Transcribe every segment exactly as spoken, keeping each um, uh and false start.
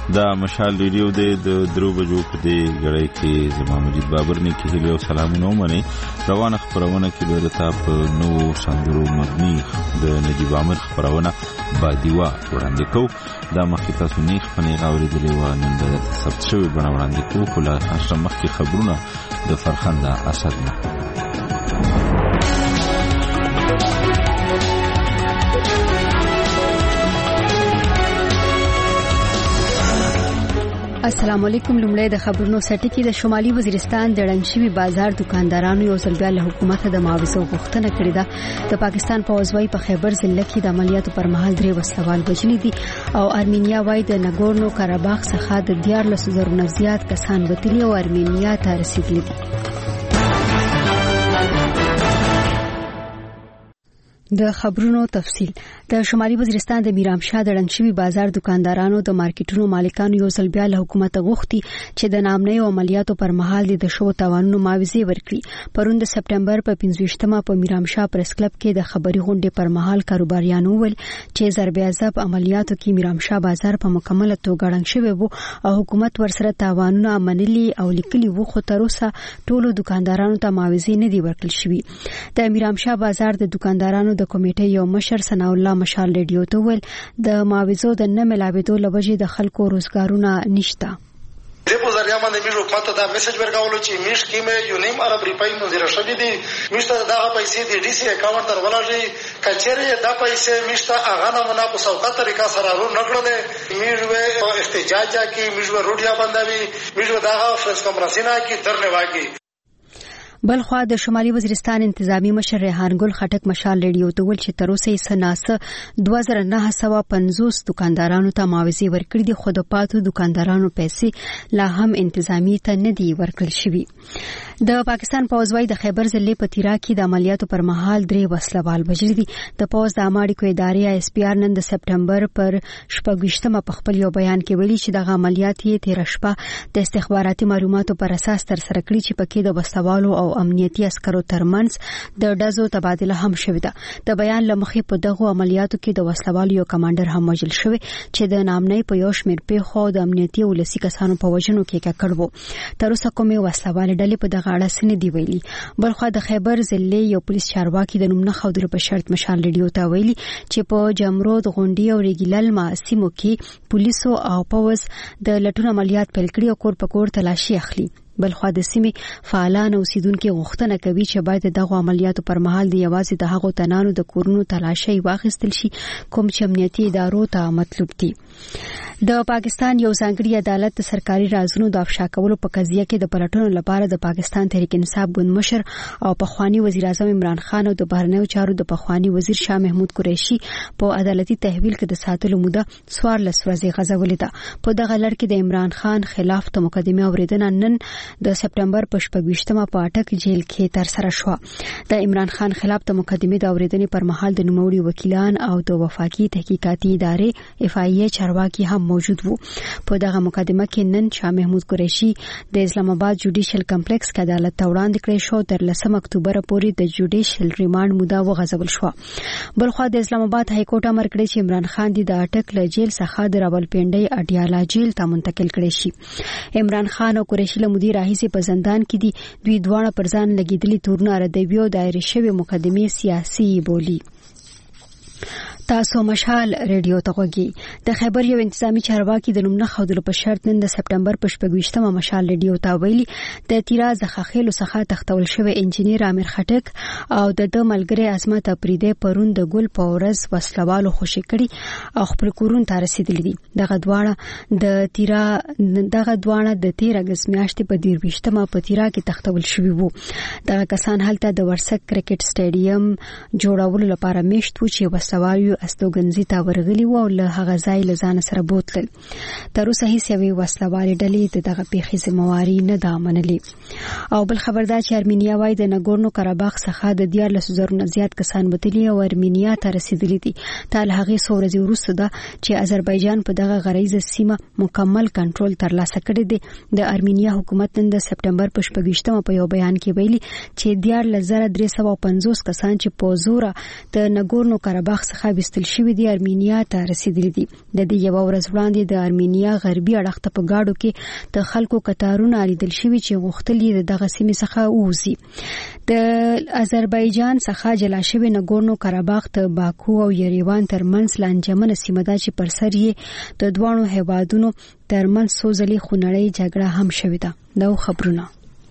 دا مشال ریډیو د درو بجو په دې غړې کې زما مجید بابر نه کې هلو سلامونه ومني. روانه خبرونه کې به تاسو نو سندرو مدني د نجیب عامر خبرونه بادیوا وړاندې کوو. دا مخکې تاسو نه خپنې غوړېدلې و نن د ثبت شوی بڼه وړاندې کوو. خو لا هغه مخکې خبرونه د فرخنده اسد نه. السلام علیکم. لومړی د خبرونو سرټکی د شمالي وزیرستان د ړنګشوي بازار دکاندارانو یو ځل بیا له حکومت د معاوضو غوښتنه کړې ده. د پاکستان پوځ وايي په خیبر ضلع کې د عملیاتو پر مهال درې وسلوال وژلي دي او ارمینیا وايي د نګورنو کاراباخ څخه د دیارلسو زرو نه زیات کسان وتلي او ارمینیا ته رسیدلي دي. د خبرونو تفصیل. د شمالي وزیرستان د میرامشاه د ړنګشوي بازار دکاندارانو د مارکیټونو مالکانو یو ځل بیا له حکومت غوښتي چې د نامنۍ عملیاتو پر مهال د شو تاوانونو معاوضه ورکړي. پرون د سپټمبر په پنځويشتمه په میرامشاه پریس کلب کې د خبري غونډې پر مهال کاروباریانو ول چې ضرب عذاب عملیاتو کې میرامشاه بازار په مکمله توګه ړنګ شوی وو او حکومت ورسره تاوانونه منلي او لیکلي وو، خو تر اوسه ټولو دکاندارانو ته معاوضه نه دی ورکړل شوی. د میرامشاه بازار د دکاندارانو د کمیټې یو مشر ثنا الله مشال ریډیو ته ویل د معاوضو د نه ملاوېدو لوجې د خلکو روزګارونه نشته. د په ذریعہ باندې موږ حکومت ته دا میسج ورکولو چې میش کیمه یو نیم ارب روپۍ منظور شوې دي. میشته دا پیسې د ډي سي اکاونټ تر ولري کچېره دا پیسې میشته هغه نه منا په سوکا طریقه سره رو نکړل. میژوه احتجاج کی میژوه روډیا بندوي میژوه دا فرس کمرسینا کی درنه واګي. بلخوا د شمالي وزیرستان انتظامی مشر ریحان ګل خټک مشال ریډیو ته ول چې تر اوسه یې سناسه دوه زره نهه سوه پنځوس دکاندارانو ته معاوضه ورکړي دي، خو د پاتو دکاندارانو پیسې لا هم انتظامی ته نه دي ورکړل شوي. د پاکستان پوځ وايي د خیبر ضلع په تیرا کې د عملیاتو پر مهال درې وسلوال وژلي دي. د پوځ د اماړي ادارې اس پی آر نن د سپټمبر پر شپږویشتمه په خپل یو بیان کې ویلي چې دغه عملیات یې تیر شپه د استخباراتي معلوماتو پر اساس تر سره کړي چې پکې د وسلوالو او امنیتي عسکرو ترمنځ د ډزو تبادله هم شوې ده. د بیان لمخې په دغه عملیاتو کې د وسلوالو یو کمانډر هم وژل شوی چې د نامنۍ په یو شمېر پیښو د امنیتي ولسي کسانو په وژنو کې ککړ وو. تر اوسه کومې وسلوالې ډلې په دغه اړه څه نه دي ویلي. بلخوا د خیبر ضلع یو پولیس چارواکي د نوم نه ښودلو په شرط مشال ریډیو ته ویلي چې په جمرود غونډۍ او ریګیلل سیمو کې پولیسو او پوځ د لټون عملیات پیل کړي او کور په کور تلاشي اخلي. بلخوا د سیمې فعالان اوسیدونکو غوښتنه کوي چې باید دغه عملیاتو پر مهال د یوازې د هغو تنانو د کورونو تلاشي واخیستل شي کوم چې امنیتي ادارو ته مطلوب دي. د پاکستان یو ځانګړي عدالت د سرکاري رازونو د افشا کولو په قضیه کې د پلټنو لپاره د پاکستان تحریک انصاف ګوند مشر او پخوانی وزیر اعظم عمران خان او د بهرنیو چارو د پخوانی وزیر شاه محمود قریشي په عدالتي تحویل کې د ساتلو موده څوارلس ورځې غځولې ده. په دغه لړ کې د عمران خان خلاف د مقدمه اوریدنه نن د سپټمبر په شپږویشتمه په اټک جیل کې تر سره شو. د عمران خان خلاف د مقدمه د اوریدنې پر مهال د نوموړي وکیلان او د وفاقي تحقیقاتي ادارې اف آی ای چارواکي هم موجود وو. په دغه مقدمه کې نن شاه محمود قریشي د اسلام آباد جوډیشل کمپلیکس کې عدالت ته وړاندې کړی شو. تر لسمه اکتوبر پورې د جوډیشل ریماند موده وغځول شو. بلخوا د اسلام آباد های کورټ امر کړی چې عمران خان د اټک له جیل څخه د راولپنډۍ اډیالا جیل ته منتقل کړي شي. عمران خان او قریشي له مدیر راهیسې په زندان کې دي. دوی دواړه پر ځان لګیدلي تورونه ردوي او دایره شوی مقدمه سیاسي بولی. تاسو مشال ریډیو ته غوږی. د خیبر یو انتظامی چارواکي د نوم نه ښودلو په شرط نن د سپټمبر په شپږویشتمه مشال ریډیو ته ویلي د تیرا زخخېلو څخه تختول شوی انجنیر امیر خټک او د د ملګری عظمت اپریده پرون د ګل په ورځ وسلوالو خوشي کړي او خپل کورون ته رسیدلي دي. دغه دواړه د تیرا دغه دواړه د تیر اگست میاشتې په دیربیشتمه په تیرا کې تختول شوی وو. دغه کسان هلته د ورسک کرکټ سټیډیم جوړولو لپاره میشت وو چې وسوالو استوګنځي ته ورغلي وو او له هغه ځای له ځان سره بوتل. تر اوسه هیڅ یوې وسلوالې ډلې دغه پیښې ذمہواري نه ده منلې. او بل خبردار چې ارمینیا وايي د نګورنو کاراباخ څخه د دیارلسو زرو نه زیات کسان وتلي او ارمینیا ته رسیدلي دي. تل هغه څو ورځې وروسته ده چې آذربایجان په دغه غریزه سیمه مکمل کنټرول ترلاسه کړی دی. د ارمینیا حکومت نن د سپټمبر په شپږویشتمه په یو بیان کې ویلي چې دیارلس زره درې سوه پنځوس کسان چې په زور د نګورنو کاراباخ څخه راوستل شوې دي ارمینیا ته رسیدلي دي. د دې یو ورځ وړاندې د ارمینیا غربي اړخ ته په گاډو کې د خلکو کتارونه لیدل شوي چې غوښتل دي دغه سیمې څخه ووځي. د آذربایجان څخه جلا شوی نګورنو کاراباخ ته باکو او یریوان ترمنځ لانجمنه سیمه ده چې پر سر یې د دوانو هیوادونو ترمنځ سوزلي خونړۍ جګړه هم شوې ده. دا خبرونه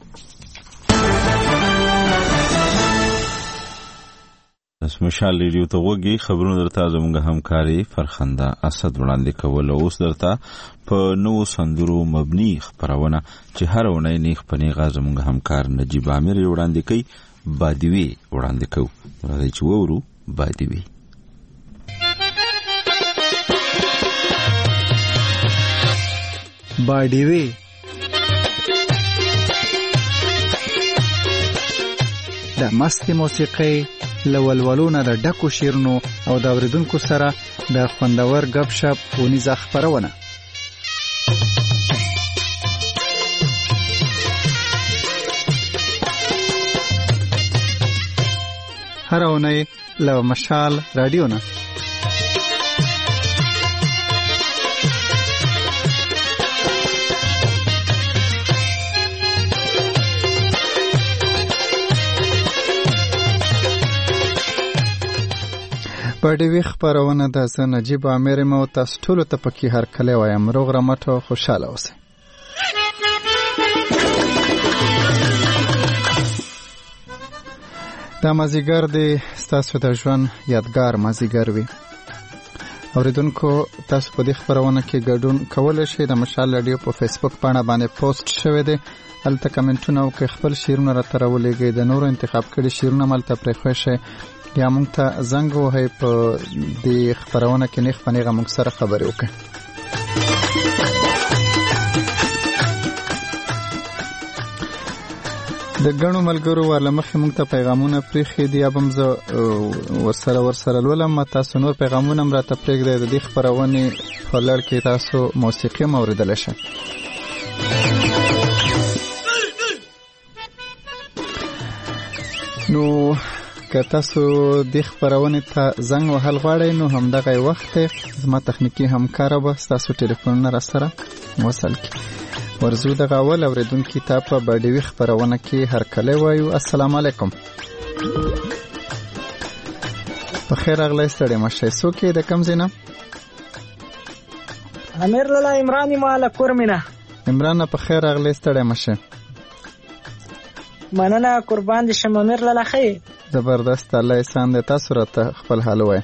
اسمشال ریډیو ته وګي خبرونه درته زموږ همکاري فرخنده اسد وړاندې کول. اوس درته په نو سندرو مبني خبرونه چې هر ونې نیخ پنی غا زموږ همکار نجیب عامر وړاندې کوي بادوي وړاندې کو. راځي چې وورو بادوي. بادوي د مستي موسیقي لولولونه د ډکو شیرونو او د اوریدونکو سره د خوندور غب شپ ونیزه خبرونه. هر اونۍ له مشال رادیو نه بډوي خبرونه د نجیب عامر مو تاسو ټول ته پکې هر کله وایم روغ رمټو خوشاله اوسئ. دا مازیګر دی تاسو د ژوند یادګار مازیګر وي. اوریدونکو تاسو په دې خبرونه کې ګډون کولای شئ. د مشال رادیو په فیسبوک باندې باندې پوسټ شوی دی. هلته کمنټونه او خپل شیرونه راته راولېږئ. د نورو انتخاب کړي شیرونه ملته پرې خوښه یا مونږ ته زنګ وهئ په دې خبرونه کې نیخ په نیغه مونږ سره خبرې وکړئ. د ګڼو ملګرو ورله مخې مونږ ته پیغامونه پرېښي دي. یا به هم زه ورسره ورسره لولم. تاسو نور پیغامونه هم راته پرېږدئ. د دې خپرونې په لړ کې تاسو موسیقي هم اورېدلی شئ. نو که تاسو د خبرونه ته زنګ وهل غواړئ نو همدغه وخت زما تخنیکی همکار به تاسو ټلیفون را سره وصل کی. ورزو دغه اول اوریدونکو ته په بډوي خبرونه کې هر کله وایو السلام علیکم. په خیر اغلی ستړي مشه. سو کې د کم زینه امیر لاله عمران مال کورمنه. عمران په خیر اغلی ستړي مشه. مننه قربان دي شم امیر لاله خیر. زبردست. الله احسان دې تاسو راته خپل حال وای.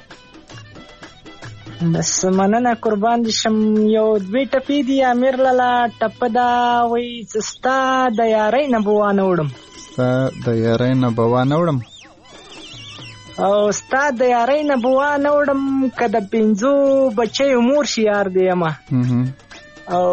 بس مننه قربان دي شم. یو دوی ټپی دي امیر لاله ټپدا وای سستا د یارۍ نه بوانه وړم. ستا د یارۍ نه بوانه وړم او ستا د یارۍ نه بوانه وړم کده پنځو بچي مور شي یار دی ما. او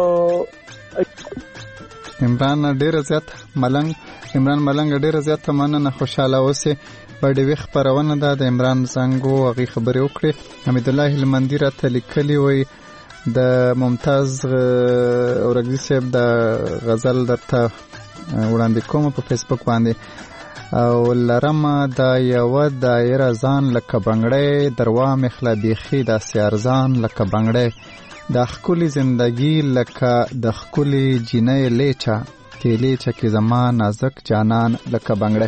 عمران ډیر زیات ملنګ عمران ملنګ ډیر زیات مننه خوشاله اوسه. بډوي خبرونه ده د عمران زنګو هغه خبرې وکړي. حمید الله المندی را ته لیکلی وي د ممتاز اورګزي صاحب د غزل درته وړاندې کوم په فیسبوک باندې. او لرم دا یو دایره ځان لکه بنگړې دروا مخله بیخي د سیارزان لکه بنگړې د خولي زندگی لکه د خولي جنې لیچا تیلی چکی زمان نازک جانان لکه بنگړې.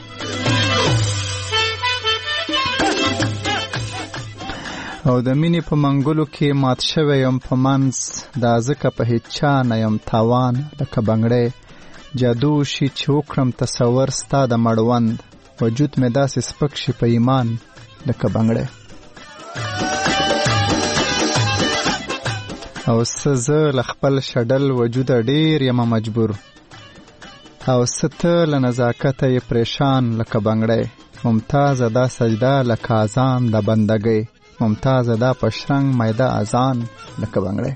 او د مینې په منګلو کې مات شوی یم په منځ دا ځکه په هیڅ چا نه یم تاوان لکه بنګړې. جادو شي چې وکړم تصور ستا د مړوند وجود مې داسې سپک شي په ایمان لکه بنګړې. او سزه لخپل شډل وجود ډیر یم مجبور او ست له نزاکت یې پریشان لکه بنگړې. ممتاز دا سجده لکه اذان د بندګۍ. ممتاز دا پشرنګ میده اذان لکه بنگړې.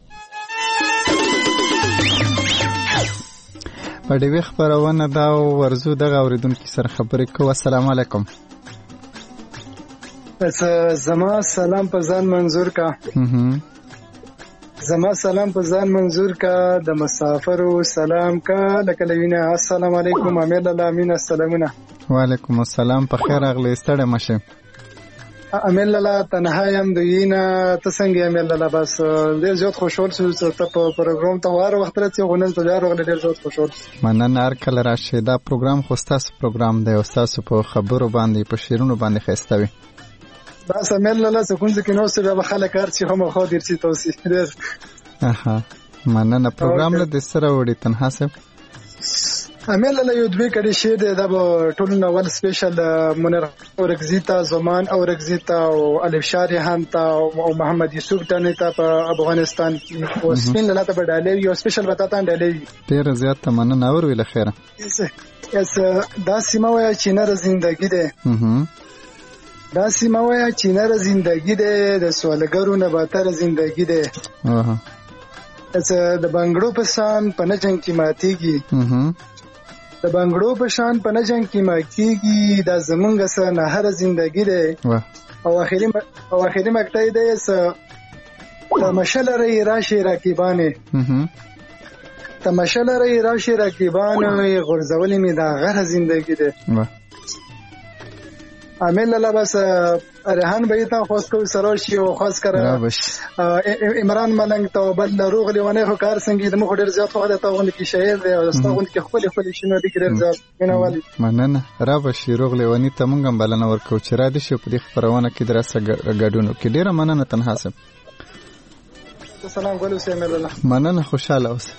په دې خبرونه دا ورزو دغه اوریدونکو سره خبرې کوو. السلام علیکم. زما سلام په ځان منظور کا. زما سلام په ځان منظور کا د مسافرو سلام کا لکه لوینه. السلام علیکم امیر الله امین. السلامونه. وعلیکم السلام. په خیر اغلی ستړي مشه. امیل لاله تنها یم دوینه ته څنګه امیل لاله بس ډېر زیات خوشحال شو چې ته په پروګرام ته واره وخت راځي غو نن ته بیا راغلی ډېر زیات خوشحال مننه هر کله راشي دا پروګرام خو ستاسو پروګرام دی او ستاسو په خبرو باندې په شعرونو باندې ښایسته وي بس امیل لاله څه کوم ځکه نو څه بیا خلک هر چې هم خو دیر چې توسي اها مننه پروګرام له د سره وړي تنها صاحب امیل لاله یو دوی کړي شی دی دا به ټول نوول سپیشل منیر اورګزیتا زمان اورګزیتا او الف شاریحان ته او محمد یوسف ته ته په افغانستان کې او سپین لاله ته ډالې یو سپیشل وتا ته ډالې ډیر زیات مننه اور ویل خیره اس دا سیمه وای چې نه زندگی ده دا سیمه وای چې نه زندگی ده د سوالګرو نه بهتر زندگی ده اها اس د بنگړو په شان په نجنګ کې ماتيږي د بنگړو په شان په نجنګ کې ماتيږي دا زمونږ سره نه هر زندگی ده او اخیری او اخیری مقطع ده اس تماشل ری راشي رقیبانه تماشل ری راشي رقیبانه غرزول می دا غره زندگی ده امیل لاله بس ریحان به ته خاص کو سره شي او خاص کر عمران ملنګ ته بل روغ لیونه خو کار څنګه د مخ ډیر زیات خو د تاغون کې شاعر دی او تاغون کې خپل خپل شنو دي ډیر زیات مینوالي مننه را به شي روغ لیونه ته مونږ بلنه ورکو چې را دي شي په دې خبرونه کې درسه غاډونو کې ډیر مننه تنها سم سلام ګلو سیم الله مننه خوشاله اوسه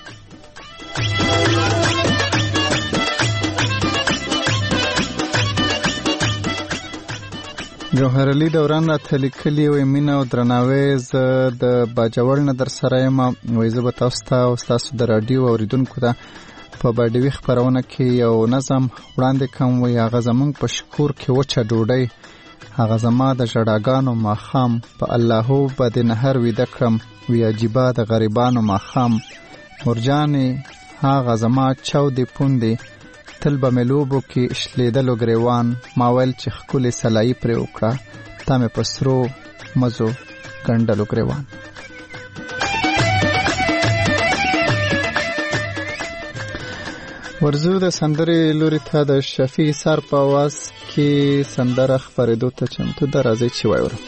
جوهر علي دوران راته لیکلي وي مینه او درناوی زه د باجوړ نه در سره یم وایي زه به تاسو ته او ستاسو د راډیو اورېدونکو ته په باډوي خپرونه کې یو نظم وړاندې کوم وایي هغه زموږ په شکور کې وچه ډوډۍ هغه زما د ژړاګانو ماښام په اللهو به د نهر ویده کړم وی عجیبه د غریبانو ماښام مرجانې هغه زما چاودې پوندې تل به مې لوبو کې شلیدلو ګریوان ما ویل چې ښکلې سلایي پرې وکړه تا مې په سرو مزو ګنډلو ګریوان ورزو د سندرې لوري ته د شفیع سار په آواز کې سندره خپرېدو ته چمتو ده راځئ چې وایو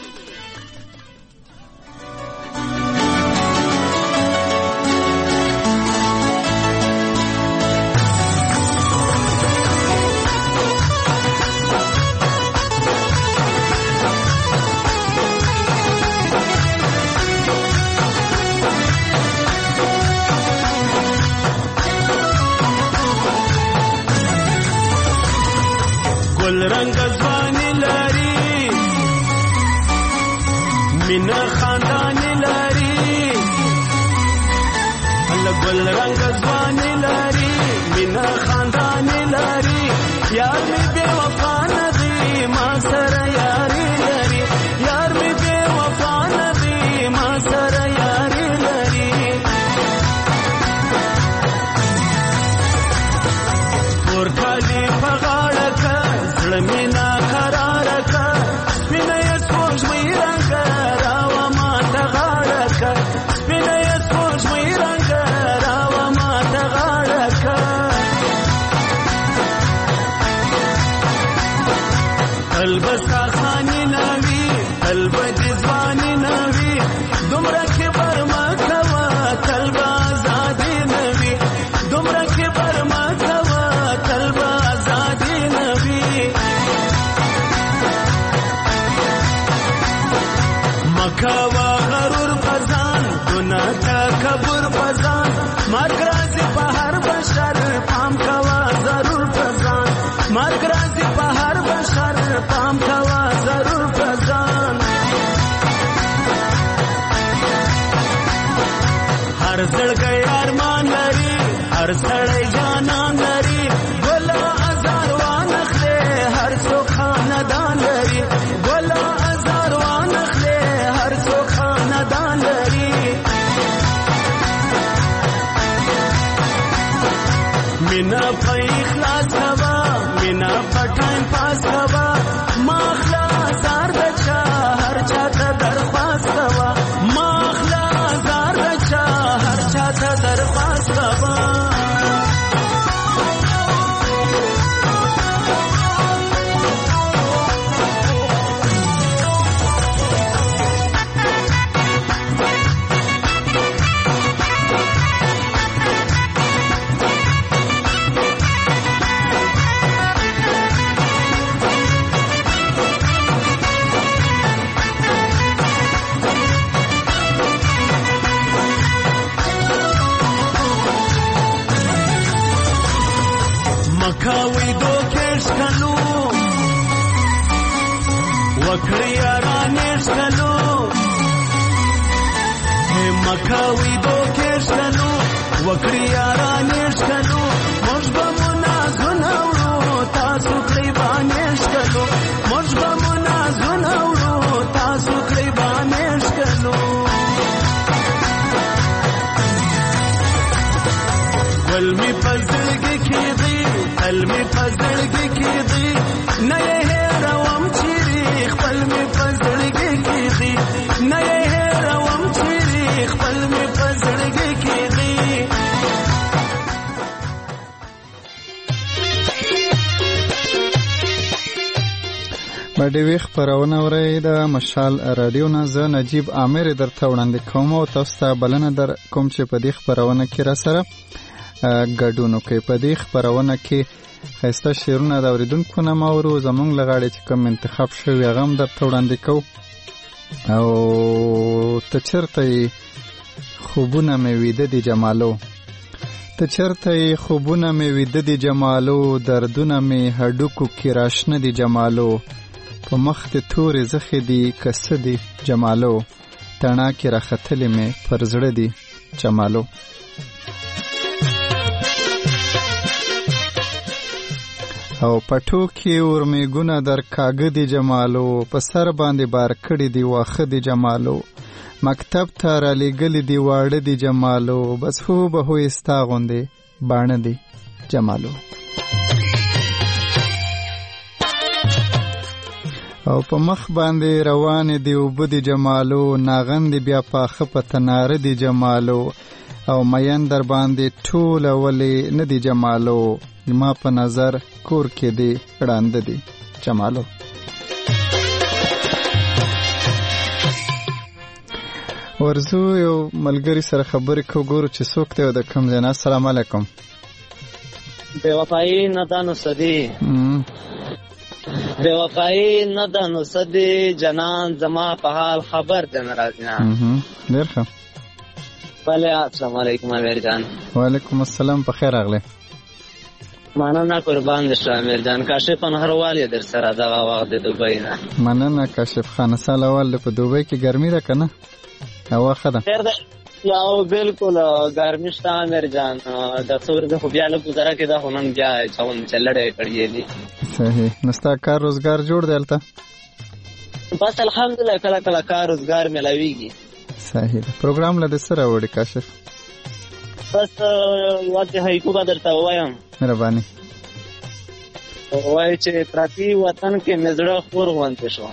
گل رنگ ځواني لري مینا خاندان لري الله گل رنگ ځواني لري مینا خاندان لري یار می بے وفا ندی ما سره یاري لري یار می بے وفا ندی ما سره یاري لري ور کالي پغاړه مینا قرار کا مینا یسوج مې رنگ راو ما تغاړه کا مینا یسوج مې رنگ راو ما تغاړه کا قلب ساخانی نوی قلب جزوانی نوی دومره کې برما کوا قلب آزادی نوی دومره کې برما کوا قلب آزادی نوی مکوا غرور پزان گناہ تکبر پزان مکرازی په هر بشر پام کوا ضرور پزان مکرازی په هر بشر پام کوا ضرور پزان هر زړګی ارمان لري هر سړی جانان لري ګلا هزار وانخله هر څو خاندان لري ګلا هزار وانخله هر څو خاندان لري مینا په اخلاص کوا مینا په ټایم پاس کوا ما اخلاص هر بچا هر چا ته درخواست کوا ما اخلاص هر بچا هر چا ته درخواست کوا مکاوی دو کش کلو وکړی یارانش کلو مکاوی دو کش کلو وکړی یارانش کلو موږ به منازونه وړو تاسو کړی باندې کلو موږ به منازونه وړو تاسو کړی باندې کلو ول می پزړګي کې دی ال می پزړګي کې دی نه هېروم چې خپل می پزړګي کې دی نه هېروم چې خپل می پزړګي کې دی باندې وی خبرونه اوري د مشال رادیو نه زه نجیب عامر درته وړاندې کوم او تاسو ته بلنه در کوم چې په دې خبرونه کې را سره ګډون کوي. په دې خبرونه کې خسته شعرونه د اوریدونکو نه مورو زمونږ لغاړي چې کوم انتخاب شوی هغه هم درته وړاندې کوو. او ته چېرته خوبونه مې ویده دي جمالو ته چېرته خوبونه مې ویده دي جمالو دردونه مې هډوکو کې راشنه دي جمالو په مخ دې تورې زخې دي که څه دي جمالو تڼاکې راختلې مې پر زړه دي جمالو. او پټو کې ورمیګونه در کاږه دي جمالو په سر باندې بار کړي دي واخه دي جمالو مکتب ته رالیږلي دي واړه دي جمالو بس هو به هوی ستا غوندې باڼه دي جمالو. او په مخ باندې روانې دي اوبه دي جمالو ناغندې بیا پاخه په تناره دي جمالو او مین در باندې ټوله ولې نه دي جمالو ما په نظر کور کې دی ړانده دی جمالو. ورزو یو ملګری سره خبرې کو ګورو چې څوک دی او د کوم ځای نه. السلام علیکم. بے وفایی نه ده نو څه دي بے وفایی نه ده نو څه دي جنان زما په حال خبر دی نه راځي نه. ډېر ښه. بله السلام علیکم امیر جان. وعلیکم السلام. په خیر راغلی. مننه قربان دې شه امیر جان. کاشف انهروال یې در سره دغه وخت د دوبۍ نه. مننه کاشف خان. سال اول په دوبۍ کې ګرمي ده که نه؟ هوا ښه ده؟ خیر ده او بالکل ګرمي شته امیر جان. د څو ورځې خو بیا لږ ګذره کېده خو نن بیا چون چلړې کړې دي. صحیح. نو ستا کار روزګار جوړ دی هلته؟ بس الحمدلله کله کله کار روزګار میلاویږي. صحیح ده. پروګرام له دې څه راوړي کاشف؟ بس یوازې هایکو به درته ووایم. مهرباني. وایي چې پردي وطن کې مې زړه خور غوندې شو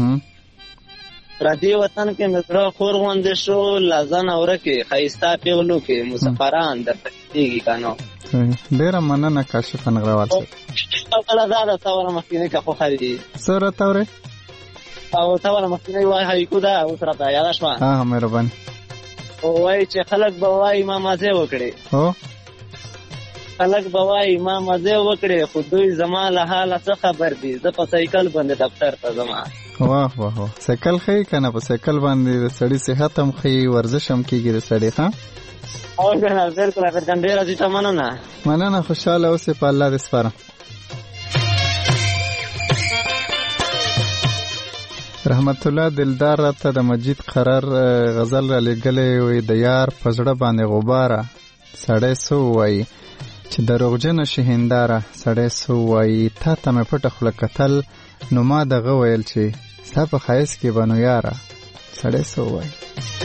پردي وطن کې مې زړه خور غوندې شو لازن ورکې ښایسته پیغلو کې مسافران درته کېږي که نو. ډېره مننه کاشف انغروال صاحب. او کله دا ده ته وله مخکینۍ که خوښه دي څه راته اورې او ته وله مخکینۍ وایي هایکو ده اوس راته یاده شوه. ها مهرباني. وایي چې خلک به وایي ما مزې وکړې هو خلک به وایي ما مزې وکړې خو دوی زما له حاله څه خبر دي زه په سایکل باندې دفتر ته ځم. واه واه واه. سایکل ښیي که نه؟ په سایکل باندې د سړي صحت هم ښیي ورزش هم کېږي د سړي. ښه او کنه بالکل افرجان ډېره زیاته مننه. مننه. خوشحاله اوسې. په الله دې سپارم. رحمت الله دلدار راته د مجید قرار غزل را لېږلی وی د یار په زړه باندې غباره سړی څه ووایي چې دروغجنه شي هنداره سړی څه ووایي تا ته مې پټه خوله کتل نو ما دغه ویل چې ستا په ښایست کې به نو یاره سړی څه ووایي.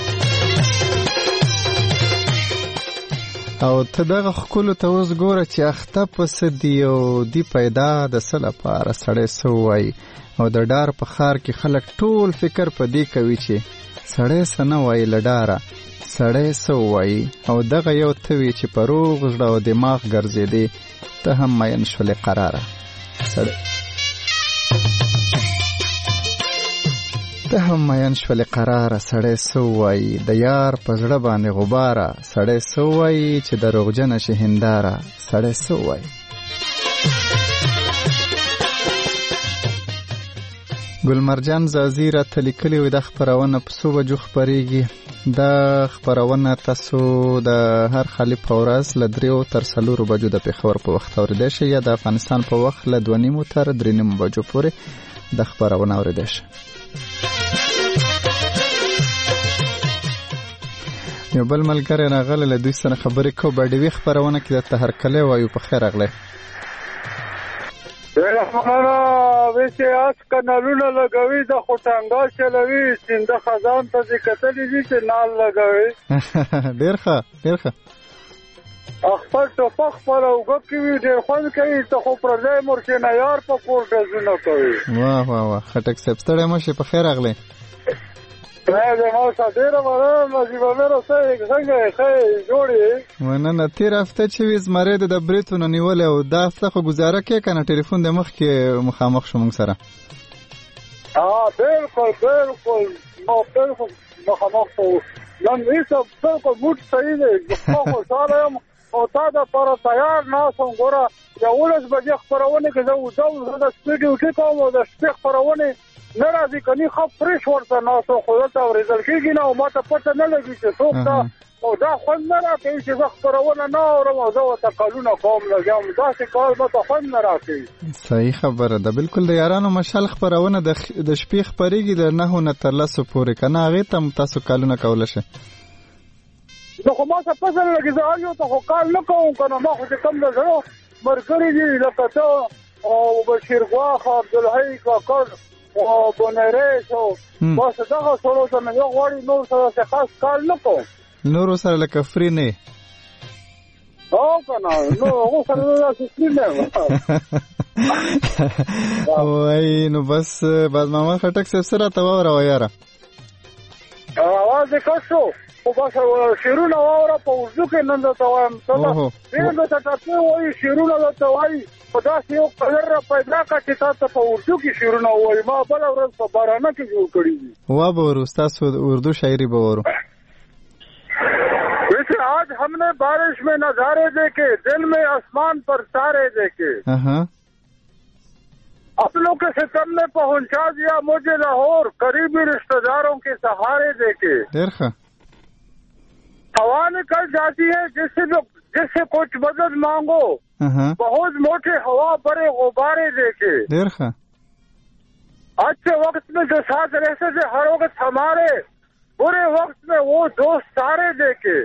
او ته دغه ښکلو ته اوس ګوره چې اخته پسه دي او دی پیدا د څه لپاره سړی څه ووایي. او د ډار په ښار کې خلک ټول فکر په دې کوي چې سړی څه نه وایي له ډاره سړی څه ووایي. او دغه یو ته وي چې په روغ زړه او دماغ ګرځېدې ته هم مین شولې قراره سړی ته هم مین شولې قراره سړی څه ووایي. د یار په زړه باندې غباره سړی څه ووایي چې دروغجنه شي هنداره سړی څه ووایي. ګل مرجان زازی راته لیکلي وي دا خپرونه په څو بجو خپرېږي د خبرونه تاسو د هر خالي په ورځ له دریو تر څلورو بجو د پېښور په وخت اورېدای شئ یا د افغانستان په وخت له دوه نیمو تر درې نیمو بجو پورې د خبرونه اورېدای شئ. یو بل ملګری راغلی له دوی سره خبرې کوو. بډیوي خپرونه کې درته هرکلی وایو. په خیر راغلی. رحمانه ویسې اس کنالونه لګوي د خوټانګا چلوي سینده خزان ته چې کتلې دي چې نال لګوي. ډېر ښه ډېر ښه. خپل ټوپک خپل اوږه کې وي ډېر خوند کوي. ته خو پردی مورچېنه یار په کور ډزونه کوي. واه واه واه خټک صاحب ستړی مه شې. په خیر راغلی. مننه. تیر هفته چې وي زمری د بریتونه نیولې او دا هفته خو ګزاره کې کنه ټلیفون د مخ کې مخامخ شو موږ سره. اه بالکل بالکل نو بالکل مخامخ شو. نن هیڅ بالکل موټ صحیح دی. خو خوشاله یم او تا د پر تیار ناسم. ګوره یولس بجې خپرونه کې زه وځم د سپیډ ډیوټي کوم او د شپې خپرونه نه راځي کني خو فرش ورته ناسو خو ته ورزل کېږي نه او ما ته پته نه لګي چې څوک دا او دا خوند نه راکوي چې زه خپرونه نه اورم او زه ورته کلونه کوم لګم. داسې کار به ته خوند نه راکوي. صحیح خبره ده. بالکل د یارانو مشال خپرونه د شپې خپرېږي د نهو نه تر لسو پورې که نه هغې ته هم تاسو کالونه کولی شئ. نو خو ما ته پته نه لګي. زه هر یو ته خو کال نه کوم که نه. ما خو چې کوم د زړه ملګري دي لکه ته او بشیرګواخ عبدالحی کاکړ او بونیریس او بس دغه سړو ته مې یو غواړي نور سره څه خاص کار نه کوم. نورو سره لکه فري نه او که نه نو هغو سره داسې فري نه وایي. نو بس باز محمد خټک صاحب څه راته واوروه یاره. اواز یې کټ شو خو بس شعرونه واوره په اردو کې نن درته وایم. ډېر درته ټاپې وایي شعرونه درته وایي خو داسې یو کلر را پیدا کړه چې تا ته په اردو کې شعرونه ووایي. ما بله ورځ په بارانه کې جوړ کړي دي. وا به ورو ستاسو اردو شاعري به ورو. ویسے آج ہم نے بارش میں نظارے دیکھے دل میں آسمان پر تارے دیکھے اپنوں کے ستم نے پہنچا دیا مجھے لاہور قریبی رشتہ داروں کے سہارے دیکھے. ہوا نکل جاتی ہے جس سے جس سے کچھ مدد مانگو بہت موٹے ہوا بڑے غبارے دیکھے. اچھے وقت میں جو ساتھ رہتے تھے ہر وقت ہمارے برے وقت میں وہ دوست سارے دیکھے.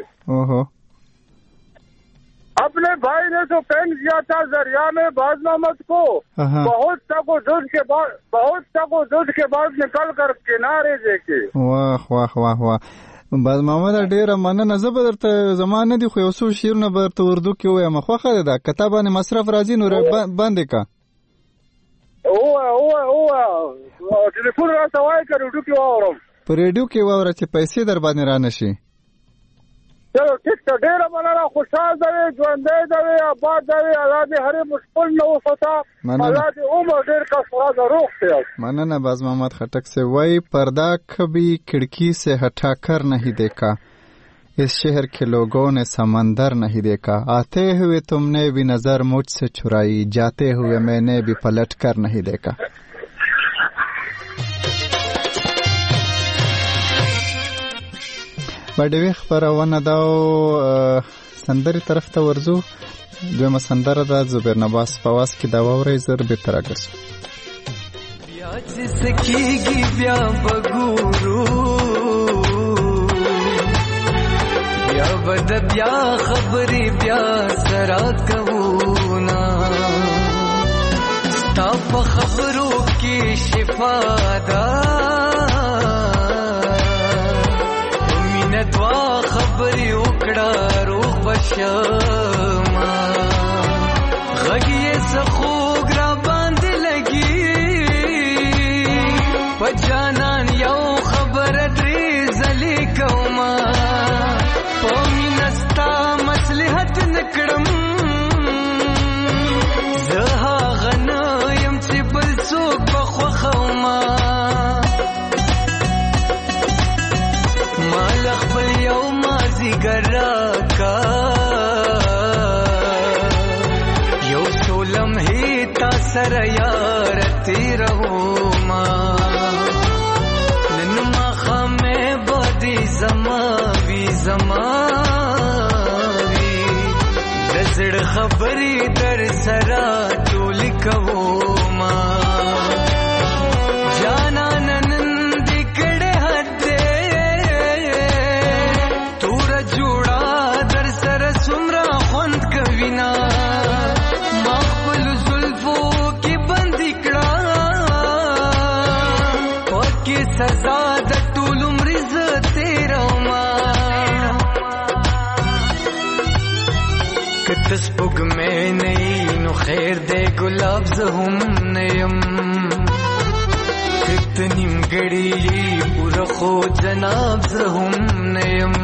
اپنے بھائی نے تو پھینک دیا تھا دریا میں باز محمد کو بہت تک و دودھ کے بعد بہت تک و دودھ کے بعد نکل کر کنارے دیکھے. واہ واہ واہ واہ. باز محمد ډیره مننه. زه به درته زما نه دي خو یو څو شعرونه به درته اردو کې ووایم. خوښه ده دا که تا باندې مصرف راځي نو بندې که ووایه ووایه ووایه ټلیفون راته وایي که ریډیو کې واورم. په ریډیو کې واوره چې پیسې در باندې را نه شي. چلو ټیک ته ډېره مننه. خوشحال ده وي ژوندی ده وي آباد ده وي. الله دې هرې مشکل نه وساته. الله دې عمر ډېر کا سعاده روغ سے. مننه. باز محمد خټک سے وای पर्दा कभी खिड़की से हटा कर नहीं देखा इस शहर के लोगों ने समंदर नहीं देखा आते हुए तुमने भी नजर मुझसे चुराई जाते हुए मैंने भी पलट कर नहीं देखा. بډیوي خبرونه دا سندري طرف ته ورځو. دویمه سندره ده زبیر نواز په आवाज کې دا واورئ. زر بیرته راګرځو. بیا چې سکیږي بیا بګورو بیا بد بیا خبرې بیا سره کوونا ستا په خبرو کې شفا ده دوا خبرې وکړه روغ بشما غږیې څه خوږ را باندې لګي په جانان یو خبره درې ځلې کومه په مینه ستا مصلحت نه کړم زه هغه نه یم چې بل څوک به خوښومه ګراکا یو سولم هی تا سره یار تیرو ما نن ما خمه بد وی زما وی زما وی دزړ خبرې در سره ټول کوما جانا نن دې کړه حد تور جوړا در سره سمرا خوند کوینا ما خپل زلفو کې بند کړه پکې سزا د ټول عمر ز تیرو ما کتس پګ مې نه نو خیر دې ګلاب زهم نیم کتنیم ګړی پور خو جناب زهم نیم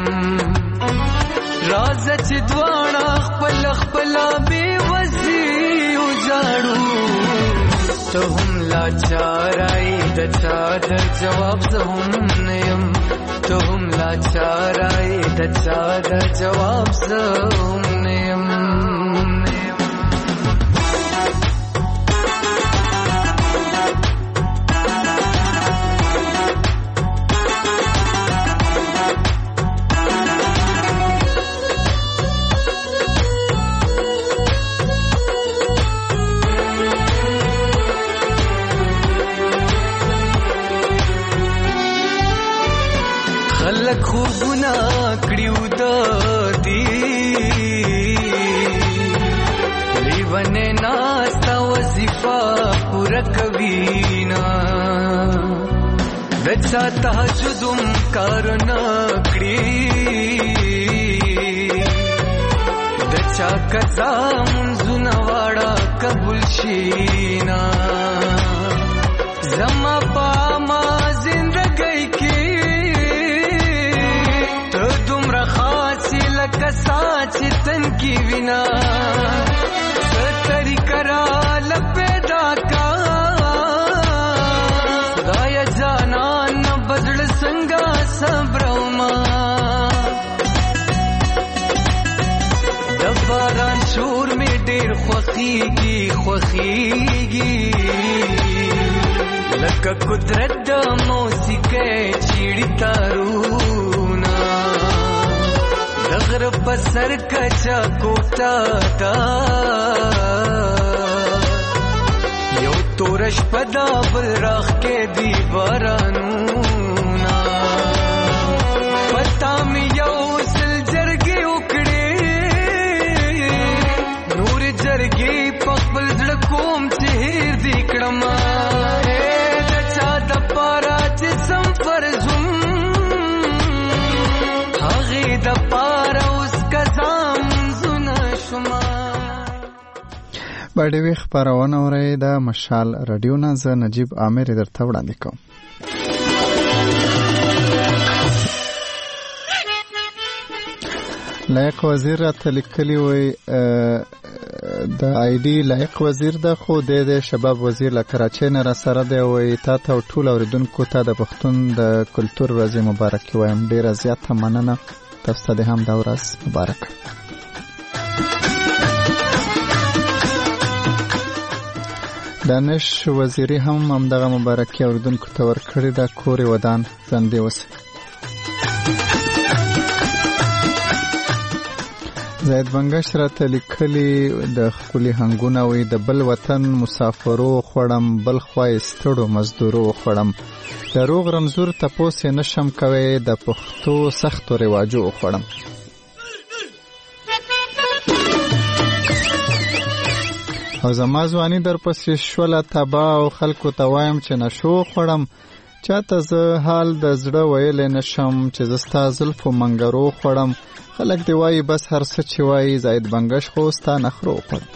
راز چې دواړه خپل خپل به وزي وجاړو ته هم لاچارای د چا د جواب زهم نیم ته هم لاچارای د چا د جواب زهم نیم خلک خوبونه کړیو د دی لیونه ناستا وظیفه پورا کوینا دچا تهجدم کارونه کړی دچا قضا منځونه واړه قبول شینا زما پاما زندګۍ کې کسا چتن کی وینا ستری کرا لپیدا کا خدای جانان بدل څنګه صبرما دباران شور می ډیر خوخیږي خوخیږي لکه قدرت د موسیقۍ چیړی تارونا غر پسر کچا کوتا دا یو تورش پدا بل راخ کې دی بارانونا پتا می یو سل جرګي وکړي نور جرګي پخپل زړه کوم چهر دی کړم د چا د پارا چې سم فرزم هغه د باندې وی خبرونه اوري د مشال رادیو نه ز نجیب عامر درته وړاندې کوم. لایق وزیر راته لیکلی وي د آی ډي لایق وزیر د خو د شباب وزیر له کراچۍ نه را سره دی وي تا ته ټول اوریدونکو ته د پښتون د کلچر ورځې مبارک وایم. ډیره زیاته مننه تاسو ته هم دا ورځ مبارک. دانش وزیری هم همدغه مبارکي اوریدونکو ته ورکړې ده. کور ودان ژوندی اوسئ. زید بنگش راته لیکلي د ښکلي هنګونه وي د بل وطن مسافرو خوړم بل خوای ستړو مزدورو خوړم د روغ رمزور تپوس یې نشم کوي د پښتو سختو رواجو خوړم. او زما ځواني در پسې شوله تبا او خلکو ته وایم چې نشو خوړم چاته زه حال د زړه ویلی نشم چې زه ستا زلفو منګرو خوړم. خلک دی وایي بس هر څه چې وایي زید بنګش خو ستا نخرو خوړم.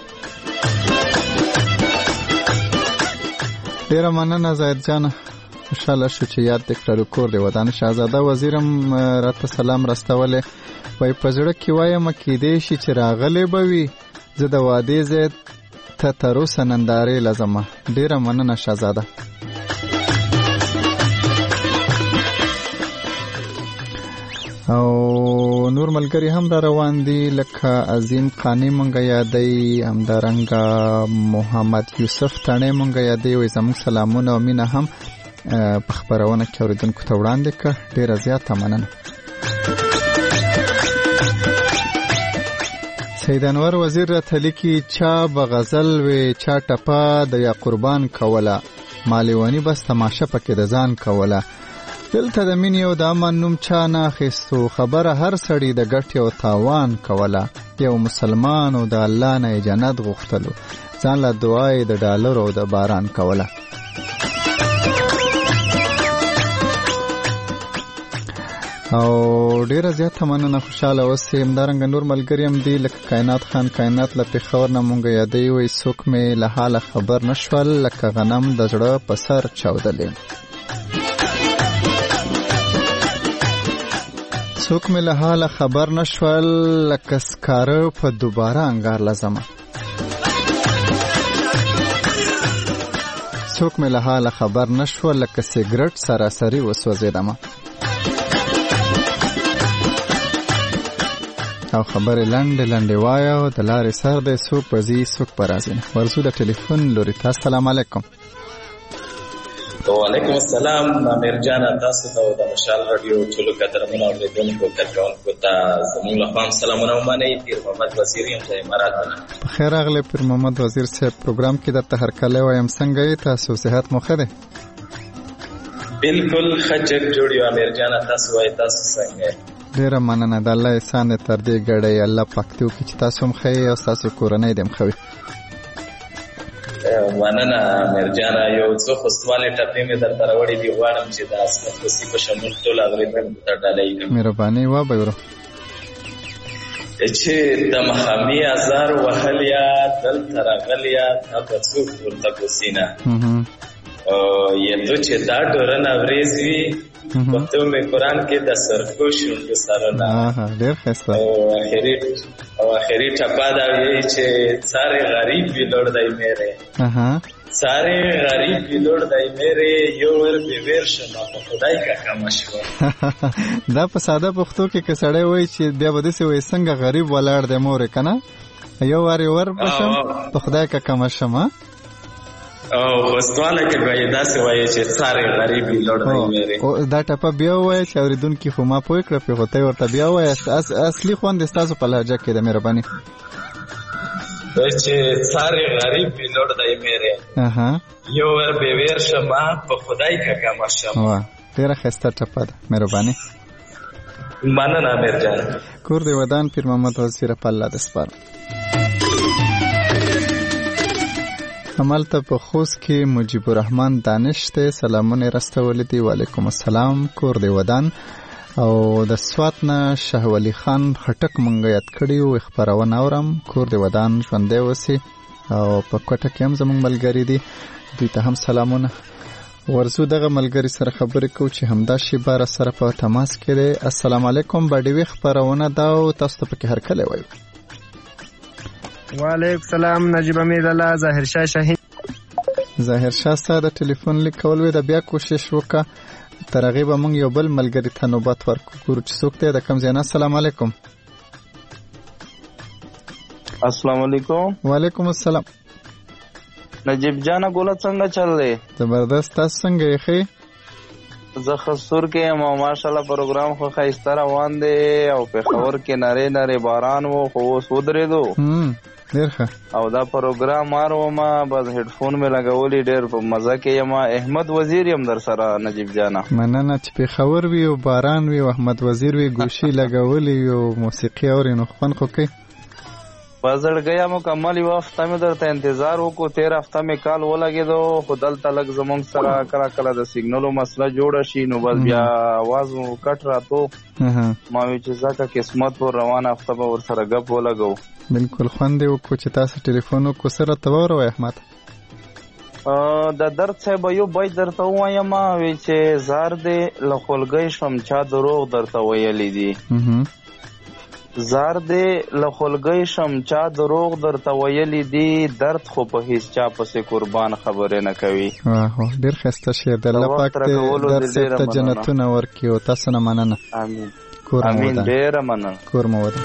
ډېره مننه زید جانه، خوشحاله شو چې یاد دې کړلو. کور دې ودان. شهزاده وزیرم راته سلام رستولی وایي په زړه کې وایم کیدی شي چې راغلی به وي زه د وادي زید ته تر اوسه نندارې لزمه. ډېره مننه شهزاده. او نور ملګری هم را روان دي لکه عظیم قانی مونږه یادی، همدارنګه محمد یوسف تڼې مونږه یادی وي. زموږ سلامونه او مینه هم په خبرونه کې اوریدونکو ته وړاندې کړ. ډیره زیاته مننه. سید انور وزیر راته لیکي چا به غزل وې چا ټپه د یا قربان کوله، مالیواني بس تماشه پکې د ځان کوله. دلته د مینې او د امن نوم چا نه اخیستو، خبره هر سړي د ګټې او تاوان کوله. یو مسلمان او د الله نه جنت غوښتلو، ځان له دعای د ډالر او د باران کوله. او ډیره زیاته مننه. خوشاله اوسئ. همدارنګه نور ملګري هم دي لکه کائنات خان کائنات له پېښور نه مونږ یادوي، وایي څوک مې له حاله خبر نه شول لکه غنم د زړه په سر چاودلې. څوک مې له حاله خبر نه شول لکه سکاره په دوباره انګار لازمه. څوک مې له حاله خبر نه شول لکه سیګرټ سراسري وسوځېدمه. او خبرې لنډې لنډې وایه او د لارې سر دی، څوک به ځي څوک به راځي. ورځو د ټلیفون لوري ته. السلام علیکم. وعلیکم السلام. امیر جان تاسو ته د مشال رادیو ټولو قدرمنو اوریدونکو کارکونکو ته زموږ له خوا سلامونه ومنئ. پیر محمد وزیر یم د امارات نه. بخیر راغلی پیر محمد وزیر صاحب. پروګرام کې درته هرکلی وایم. څنګه یې؟ تاسو صحت مو ښه دی؟ بالکل ښه چک جوړ یو امیر جان. تاسو وایئ تاسو څنګه؟ ډیره مننه. د الله احسان دې تر دې ګړی الله پاک دې وکړي چې تاسو هم ښه یې او ستاسو کورنۍ دې هم ښه وي. مننه امیر جان. یو څو خوستوالې ټپې مې درته راوړې دي، غواړم چې د عصمت وسي په شمول ټول اورېدونکو ته ډالۍ کړم. مهرباني وابه ورو. چې د مخامي ازار وهلیا دلته راغلیا تا به څوک ورته ګوسینه یې تو چې دا ډورنه ورېز وي پښتو مې قرآن کې د سرخو شونډو سرونه. ډېر ښایسته. او آخري ټپه دا وایي چې سارے غریب وي لوړ دی میرے، سارے غریب وي لوړ دی میرے، یو ور بې ویر شمه په خدای کا کمه شوه. دا په ساده پښتو کې که سړی وایي چې بیا به داسې وایي څنګه غریب ولاړ دی مورې که نه، یو وارې ور بشم په خدای کا کمه شمه. او خوستواله کې به یې داسې وایي چې سارے غریب وي لوړ دی میرے. دا ټپه بیا ووایه چې اورېدونکي خو ما پوه کړه پرې خو ته یې ورته بیا ووایه. اصلي خوند یې ستاسو په لهجه کې ده. مهرباني. چې سارے غریب وي لوړ دی میرے، یو ور بې ویر شمه په خدای کا کمه شمه. ډېره ښایسته ټپه ده. مهرباني. مننه امیر جان. کور دې ودان پیر محمد وزیر په الله دې سپارم. همالته په خوست کې مجیب الرحمن دانش ته سلامونه رسولي دي. وعلیکم السلام. کور دې ودان. او د سوات نه شاه ولی خان خټک مونږ یاد کړی او خبرونه اورم. کور دې ودان ژوندې وسی. او په کوټه کې هم زموږ ملګری دي، دوی ته هم سلامونه. ورزو دغه ملګری سره خبرې کو چې همدا شی بار سره په تماس کې دی. السلام علیکم. باډي خبرونه دا او تاسو ته پکې هر کله وایو. وعلیکم السلام. نجیب امید الله. ظاهر شاه شاهین. ظاهر شاه سره د ټلیفون لیکول وې د بیا کوشش وکړه. تر هغې به موږ یو بل ملګري ته نوبت ورکړو چې څوک دی د کوم ځای نه. السلام علیکم. السلام علیکم. وعلیکم السلام. نجیب جانه ګوله څنګه چل دی؟ زبردست. تاسو څنګه یې ښې؟ زه خسور کې یم او ماشاءالله پروګرام خو ښایسته روان دی او پېښور کې نری نری باران و خو اوس ودرېدو. ډېر ښه. او دا پروګرام مارومه بس هډفون مې لګولی ډېر په مزه کې یم. احمد وزیر یم در سره نجیب جانه. مننه چې پېښور وي او باران وي او احمد وزیر وي ګوشي لګولی وي او موسیقي اوري نو خوند خو کوي. په زړګیا مکمل یو هفته مې درته انتظار وکړو. تېر هفته مې کال ولګېدو خو دلته لږ زموږ سره کله کله د سیګنلو مسله جوړه شي نو بس بیا اواز مو کټ راتو. ما وی چې ځکه قسمت ور روانه هفته به ورسره ګپ ولګو. بالکل خوند یې وکړو چې تاسو ټلیفون وکړو. سره ته واوروئ احمد. د درد صاحب یو بیت درته ووایم وی چې زار دې له خولګۍ شم چا دروغ درته ویلی دي. زار دې له خولګۍ شم چا دروغ درته ویلی دي، درد خو په هیڅ چا پسې قربان خبرې نه کوي. واه ډېر ښایسته شعر دی. الله پاک دې درد صاحب ته جنتونه ورکړي او تاسو نه مننه. امین. کور مو امین. ډېره مننه. کور مو ودان.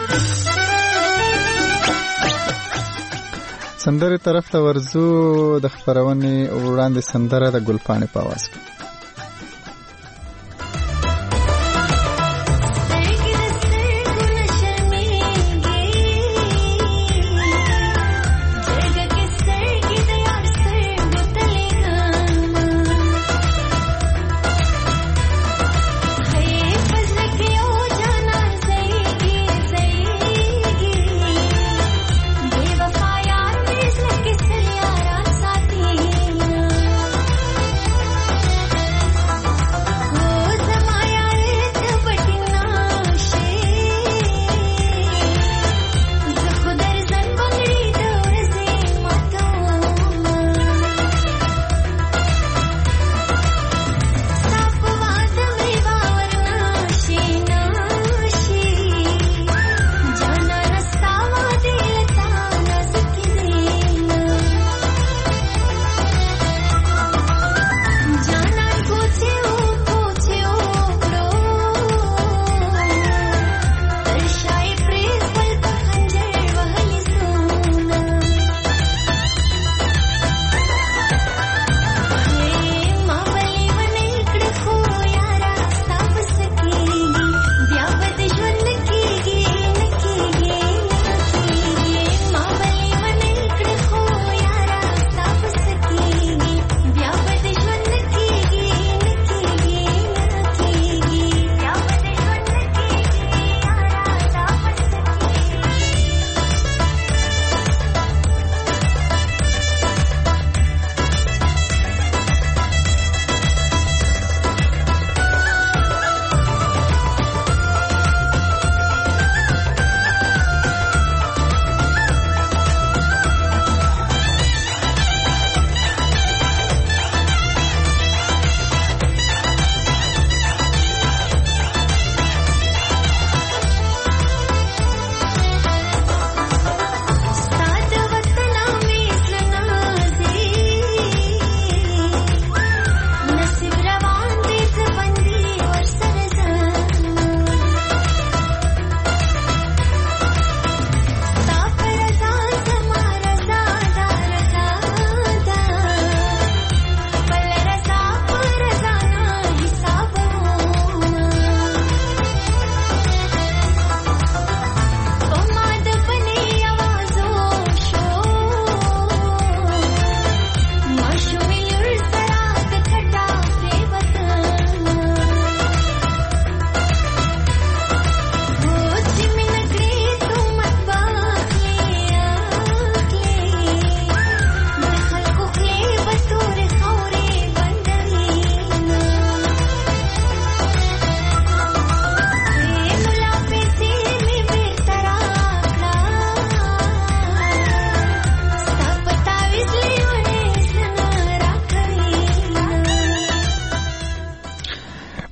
سندرې طرف ته ورځو. د خپرونې وړاندې سندره د ګلپاڼې په اواز کې.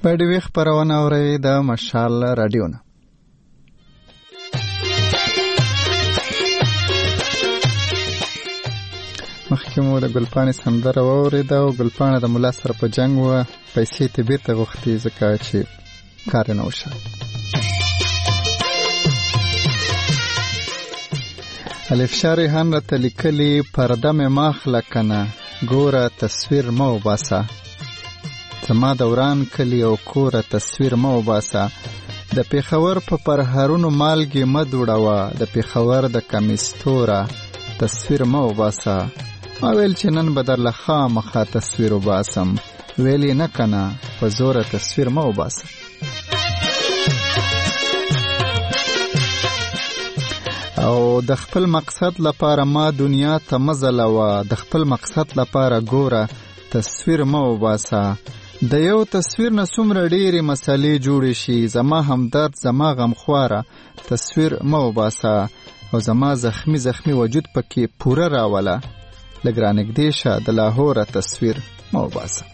باندې وی خبرونه اوري د مشال رادیو نه. مخکې مو د ګلپانې سندره واورېده او ګلپانه د ملا سره په جنګ وه، پیسې ترې بېرته غوښتې ځکه چې کار یې نه وشه. الفشار ریحان راته لیکلي پرده مې مه اخله کنه ګوره تصویر مه وباسه، زما دوران کلي او کوره تصویر مه وباسه، د پېښور په پرهرونو مالګې مه دوړوه، د پېښور د کمیستوره تصویر مه وباسه، ما ویل چې نن به درله خامخا تصویر وباسم، ویل یې نه کنه په زوره تصویر مه وباسه. او د خپل مقصد لپاره ما دنیا ته مه ځلوه، د خپل مقصد لپاره ګوره تصویر مه وباسه، د یو تصویر نه څومره ډېرې مسلې جوړې شي، زما همدرد زما غمخواره تصویر مه وباسه، او زما زخمی زخمی وجود پکې پوره راوله، لږ رانږدې شه د لاهوره تصویر مه وباسه.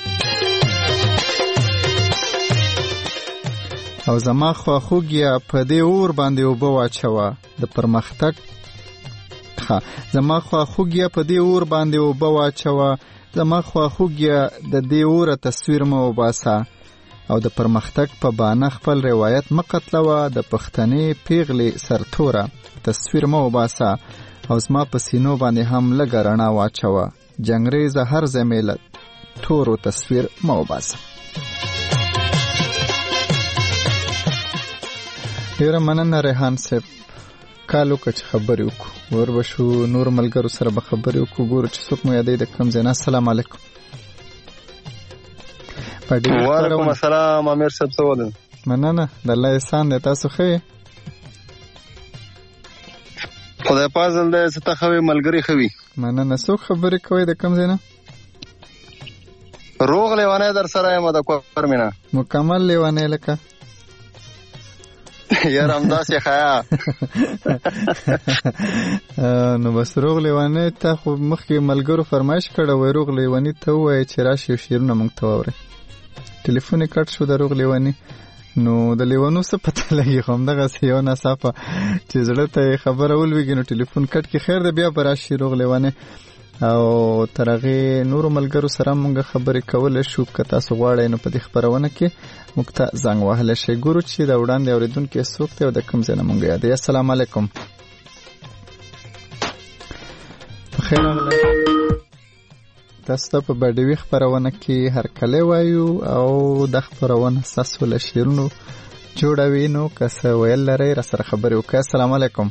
او زما خواخوږیه په دې اور باندې اوبه واچوه، د پرمختګ ښه زما خواخوږیه په دې اور باندې اوبه واچوه، زما خواخوږیه د دې اوره تصویر مه وباسه، او د پرمختګ په بانه خپل روایت مه قتلوه، د پښتنې پیغلې سرتوره تصویر مه وباسه، او زما په سینو باندې هم لږه رڼا واچوه، جنګریزه هر زمیله تورو تصویر مه وباسه. ډیره مننه ریحان صاحب، کال وکړه چې خبرې وکړو، ور به شو نور ملګرو سره به خبرې وکړو، ګورو چې څوک مو یادوي د کوم ځای نه. السلام علیکم. وعلیکم السلام امیر صاحب، څه وایې؟ مننه، د الله احسان دی، تاسو ښه یې؟ خدای فضل دی، څه ته ښه وي، ملګري ښه وي. مننه. څوک خبرې کوئ د کوم ځای نه؟ روغ لیونی در سره یم د کور مې نه. مکمل لیونی لکه یار همداسې خیا. نو بس روغ لیونی ته خو مخکې ملګرو فرمایش کړه وای روغ لیونی ته ووایه چې راشي شعرونه موږ ته واورئ. ټلیفون یې کټ شو د روغ لیوني، نو د لیونو څه پته لګي، خو همدغسې یو ناڅاپه چې زړه ته یې خبره ولوېږي نو ټلیفون کټ کې خیر دی، بیا به راشي روغ لیونی. او تر هغې نورو ملګرو سره موږ خبرې کولی شو، که تاسو غواړئ نو په دې خپرونه کې موږ ته زنګ وهلی شئ. ګورو چې د وړاندې اورېدونکي څوک دی او د کوم ځای نه موږ یادوي. السلام علیکم. بخیر راغلی. تاسو ته په بډوي خپرونه کې هرکلی وایو، او د خپرونه ستاسو له شعرونو جوړوي، نو که څه ویل لرئ را سره خبرې وکړئ. السلام علیکم.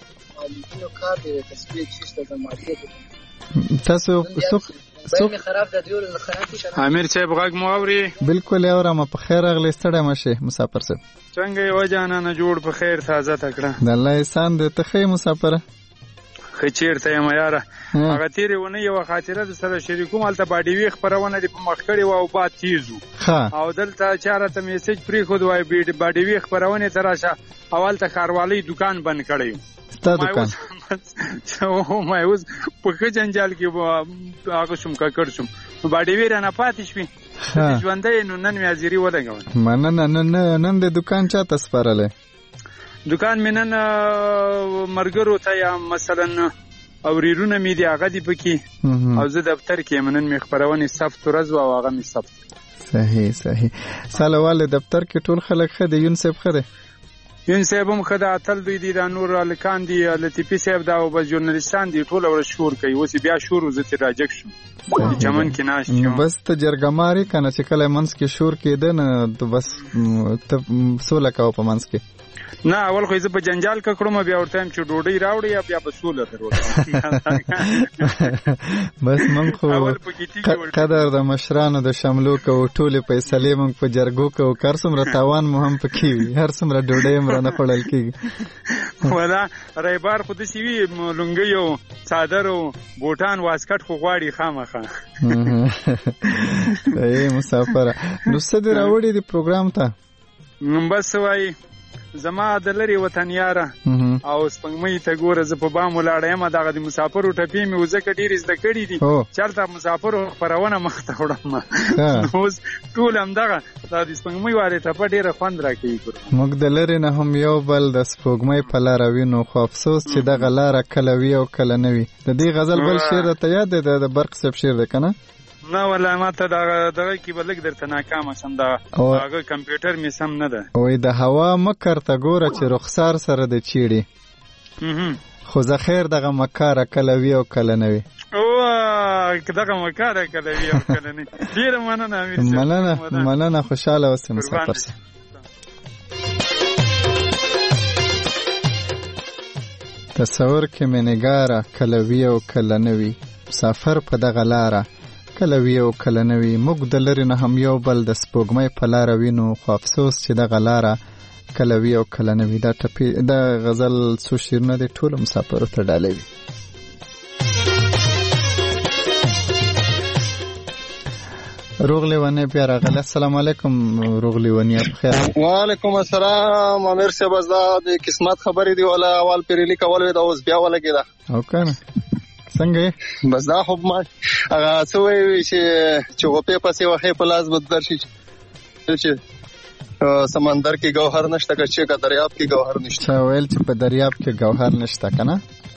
تاسو څوک څوک امیر صاحب غږ مو اوري؟ بالکل اورم. په خیر راغلی، ستړی مه شئ مسافر صاحب. څنګه یې وجانانه جوړ په خیر تازه تکړه؟ د الله احسان دی. ته ښه یې مسافره؟ ښه چېرته یم یاره؟ هغه تېرې ونې یوه خاطره د سره شریکوم، هلته باډیوي خپرونه دې په مخ کړې وه او باد تیز و، او دلته چا راته میسج پرېښود وایي باډیوي خپرونې ته راشه، او هلته ښاروالۍ دوکان بند کړی و. ستا دوکان؟ ما اوس په ښه جنجال کې هغه شوم، ککړ شوم، نو باډیوي رانه پاتې شوې، ژوندی نو نن مې حاضري ولګوله. مننه. نن د دوکان چا ته سپارلی؟ دوکان مې نن ملګرو ته، یا مثلا اوریرونه مې دي هغه دي پکې، او زه دفتر کې یم، نن مې خپرونې سفت ورځ وه او هغه مې سفت. صحیح صحیح. سالواله دفتر کې ټول خلک ښه دی؟ یون صاحب ښه دی؟ یون صاحب هم ښه ده، اتل دوی دي، دا نور هلکان دي، لطیفي صاحب دا او بس ژورنالستان دي، ټوله ورځ شور کوي. اوس بیا شور و، زه ترې راجګ شوم، چمن کې ناست یم. بس ته جرګمار یې که نه، چې کله منځ کې شور کېده نه بس ته سوله کوه په منځ کې؟ نه، اول خو یې زه په جنجال که کړم، بیا ورته یم چې ډوډۍ راوړې، یا بیا به سوله در وکړم. بس موږ خو قدر د مشرانو د شملو کوو، ټولې فیصلې موږ په جرګو کوو، که هر څومره تاوان مو هم پکې وي، هر څومره ډوډۍ هم رانه خوړل کېږي. ولا ریبار خو داسې وي، لونګۍ او څادر او بوټان واسکټ خو غواړي خامخا. ای مسافره، نو څه دې راوړي دې پروګرام ته؟ بس وایي زما د لري وطن یاره او سپنګمۍ ته ګوره زه په بام ولاړه یم دغه د مسافرو ټپې مې وځکه ډېرې زده کړي دي چېرته مسافرو خپرونه مخته وړم اوس ټول همدغه دا د سپنګمۍ والې ټپه ډېره خوند راکوي. موږ د لرې نه هم یو بل د سپوږمۍ په لاره وینو خو افسوس چې دغه لاره کله وي او کله نه وي. د دې غزل بل شعر درته یاد دی د برق صاحب شعر دی که نه؟ نه والله ما ته دغه دغه کې به لږ درته ناکامه شم د هغه کمپیوټر مې سم نه ده. وایي د هوا مکر ته ګوره چې رخسار سره د چیړي خو زه خیر دغه مکاره کله وي او کله نه وي. اوه دغه مکاره کله وي او کله نه. ډېره مننه امیر صاحب. مننه مننه خوشحاله اوسې مسافر صاحب. تصور کې مې نګاره کله وي او کله نه وي مسافر په دغه لاره کله وي او کله نه وي. موږ د لرې نه هم یو بل د سپوږمۍ په لاره وینو خو افسوس چې دغه لاره کله وي او کله نه وي. دا ټپې دا غزل څو شعرونه دي ټولو مسافرو ته ډالۍ وي. روغ لیونی بیا راغلی. السلام علیکم روغ لیونی بخیر. وعلیکم السلام امیر صاحب. دا د قسمت خبرې دی ولا اول پیرلی کول وی دا اوس بیا ولګیدا او کنه څنګه بس دا خو ما هغه څه وی چې چوپې پسې وخې په لاس بدر شي چې سمندر کې گوهر نشته که چې کا دریاب کې گوهر نشته. چا ویل چې په دریاب کې گوهر نشته کنه؟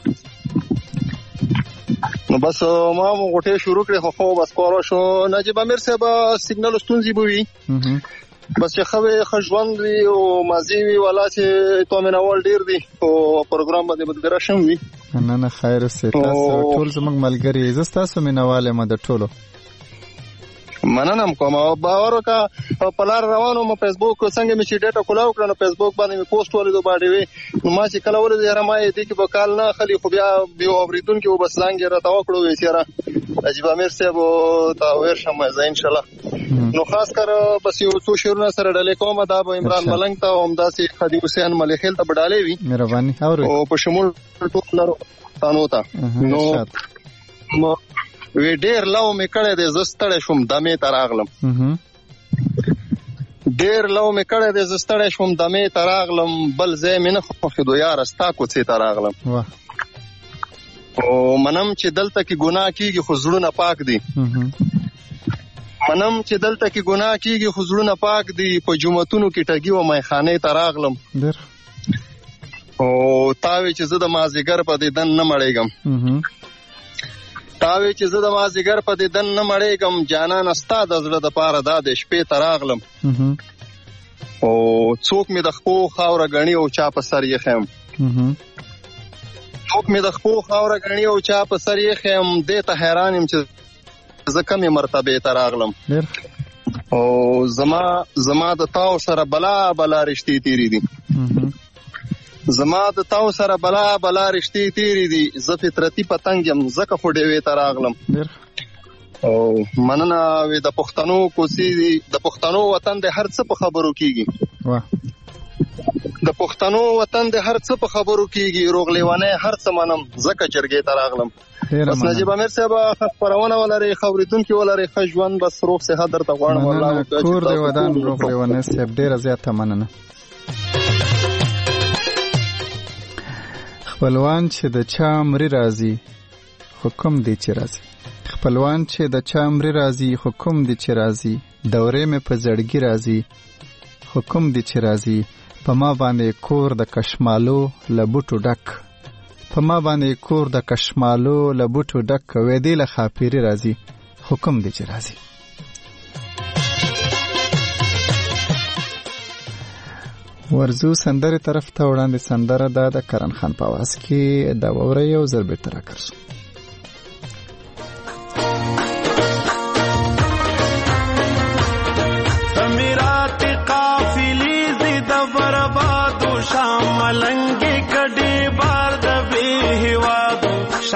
نو بس ما مو غټه شروع کړې خو خو بس کورو شو نجیب امیر صاحب سیګنال ستونزې بوي بس چې خوي خژوند وی او مازی وی ولا چې تو مې نوول ډیر دی او پروګرام باندې بدګرا شم وی. نه نه خیر سه تاسو ټول زموږ ملګری زه تاسو مې نواله ما د ټولو مننم کوم او باور وکړه په لار روانو ما فیسبوک څنګه مې چې ډیټا کولاو کړنو فیسبوک باندې مې پوسټ ولیدو باندې وی ما چې کله ولې یاره ما دې کې وکال نه خلی خو بیا به اوریدون کې وبس لانګ را تا وکړو وی سره نجیب امیر صاحب تا ور شم زه ان شاء الله. نو خاص کر بس یو څو شعرونه سره ډلې کوم دا به عمران ملنګ ته همداسې خدی حسین ملخیل ته بډالې وی مهرباني او په شمول ټول لرو تانو ته نو وی ډیر لو مې کړه دې زستړې شوم دمه تراغلم ډیر لو مې کړه دې زستړې شوم دمه تراغلم بل زې مې نه خو خدو یار استا کو څه تراغلم او منم چې دلته کې ګناه کیږي خو زړونه پاک دي منم چې دلته کې ګناه کیږي خو زړونه پاک دي په جمعتونو کې ټګي و مې خانه تراغلم او تاوي چې زه د مازیګر په دې دن نه مړېږم تاوی چې زه د مازیګر په دې دن نه مړېږم جانان ستا د زړه د پاره دا د شپې تراغلم او څوک مې د خپو خاوره غنی او چا په سر یې خیم څوک مې د خپو خاوره غنی او چا په سر یې خیم دې ته حیران یم چې زه کمې مرتبه تراغلم او زما زما د تاو سره بلا بلا رشتې تیری دي زما د تاو سره بلا بلا رشتې تیری دي زه فطرتي پتنګ یم زکه خو ډېوې ته راغلم او مننه وې د پښتنو کوڅې دي د پښتنو وطن د هر څه په خبرو کیږي د پښتنو وطن د هر څه په خبرو کیږي روغ لیوانه هر څه منم زکه چرګې ته راغلم بس نجیب امیر صاحب خبرونه ولري خبرېدونکي ولري ښه ژوند بس روغ صحت درته غواړم الله کور دی ودان روغ لیوانه صاحب ډېره زیاته مننه. خپلوان چې د چا مری راځي حکم دی چې راځي خپلوان چې د چا مری راځي حکم دی چې راځي دورې مې په زړګي راځي حکم دی چې راځي په ما باندې کور د کشمالو لبوټو ډک په ما باندې کور د کشمالو لبوټو ډک وې دی له خاپيري راځي حکم دی چې راځي. ورزو سندره طرف ته وړاندې سندره ده د کرن خان په आवाज کې دا وره یو ضربه تر کرسو سمیرات قافلی زید بربادو شاملنگی کډي بار د به هوادو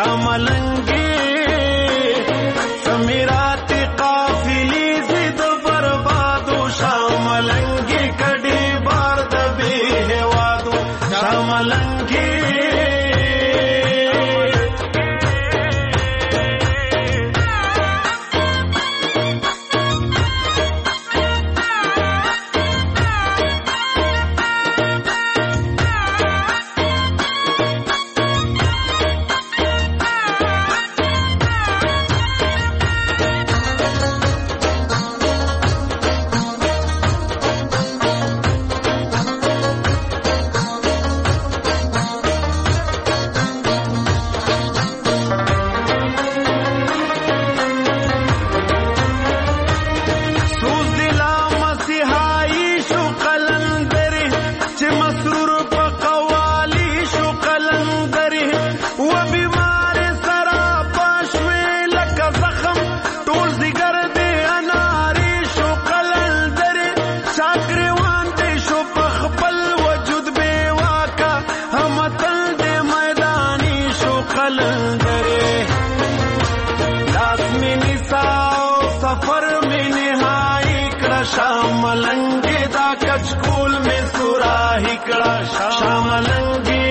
شاملنگی سمیرات قافلی زید بربادو شاملنگی کډي شاملنگی شاملنګي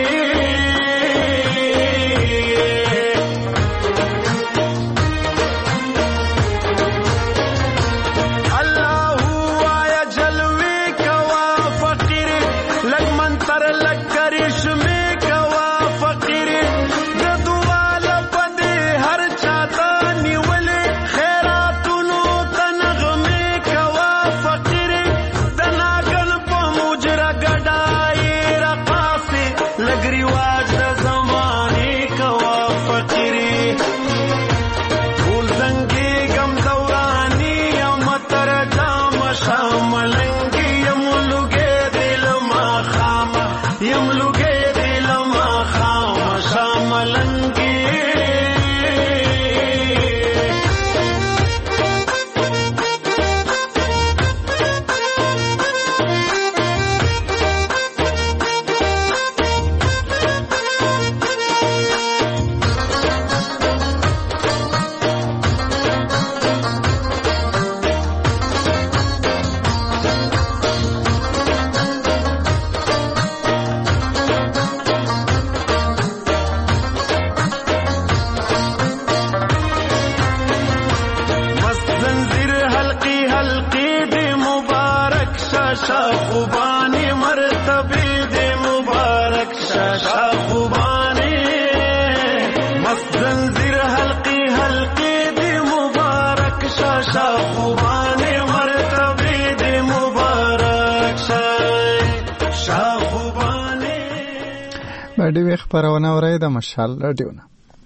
باندې وی خبرونه اورئ د مشال رادیو نه.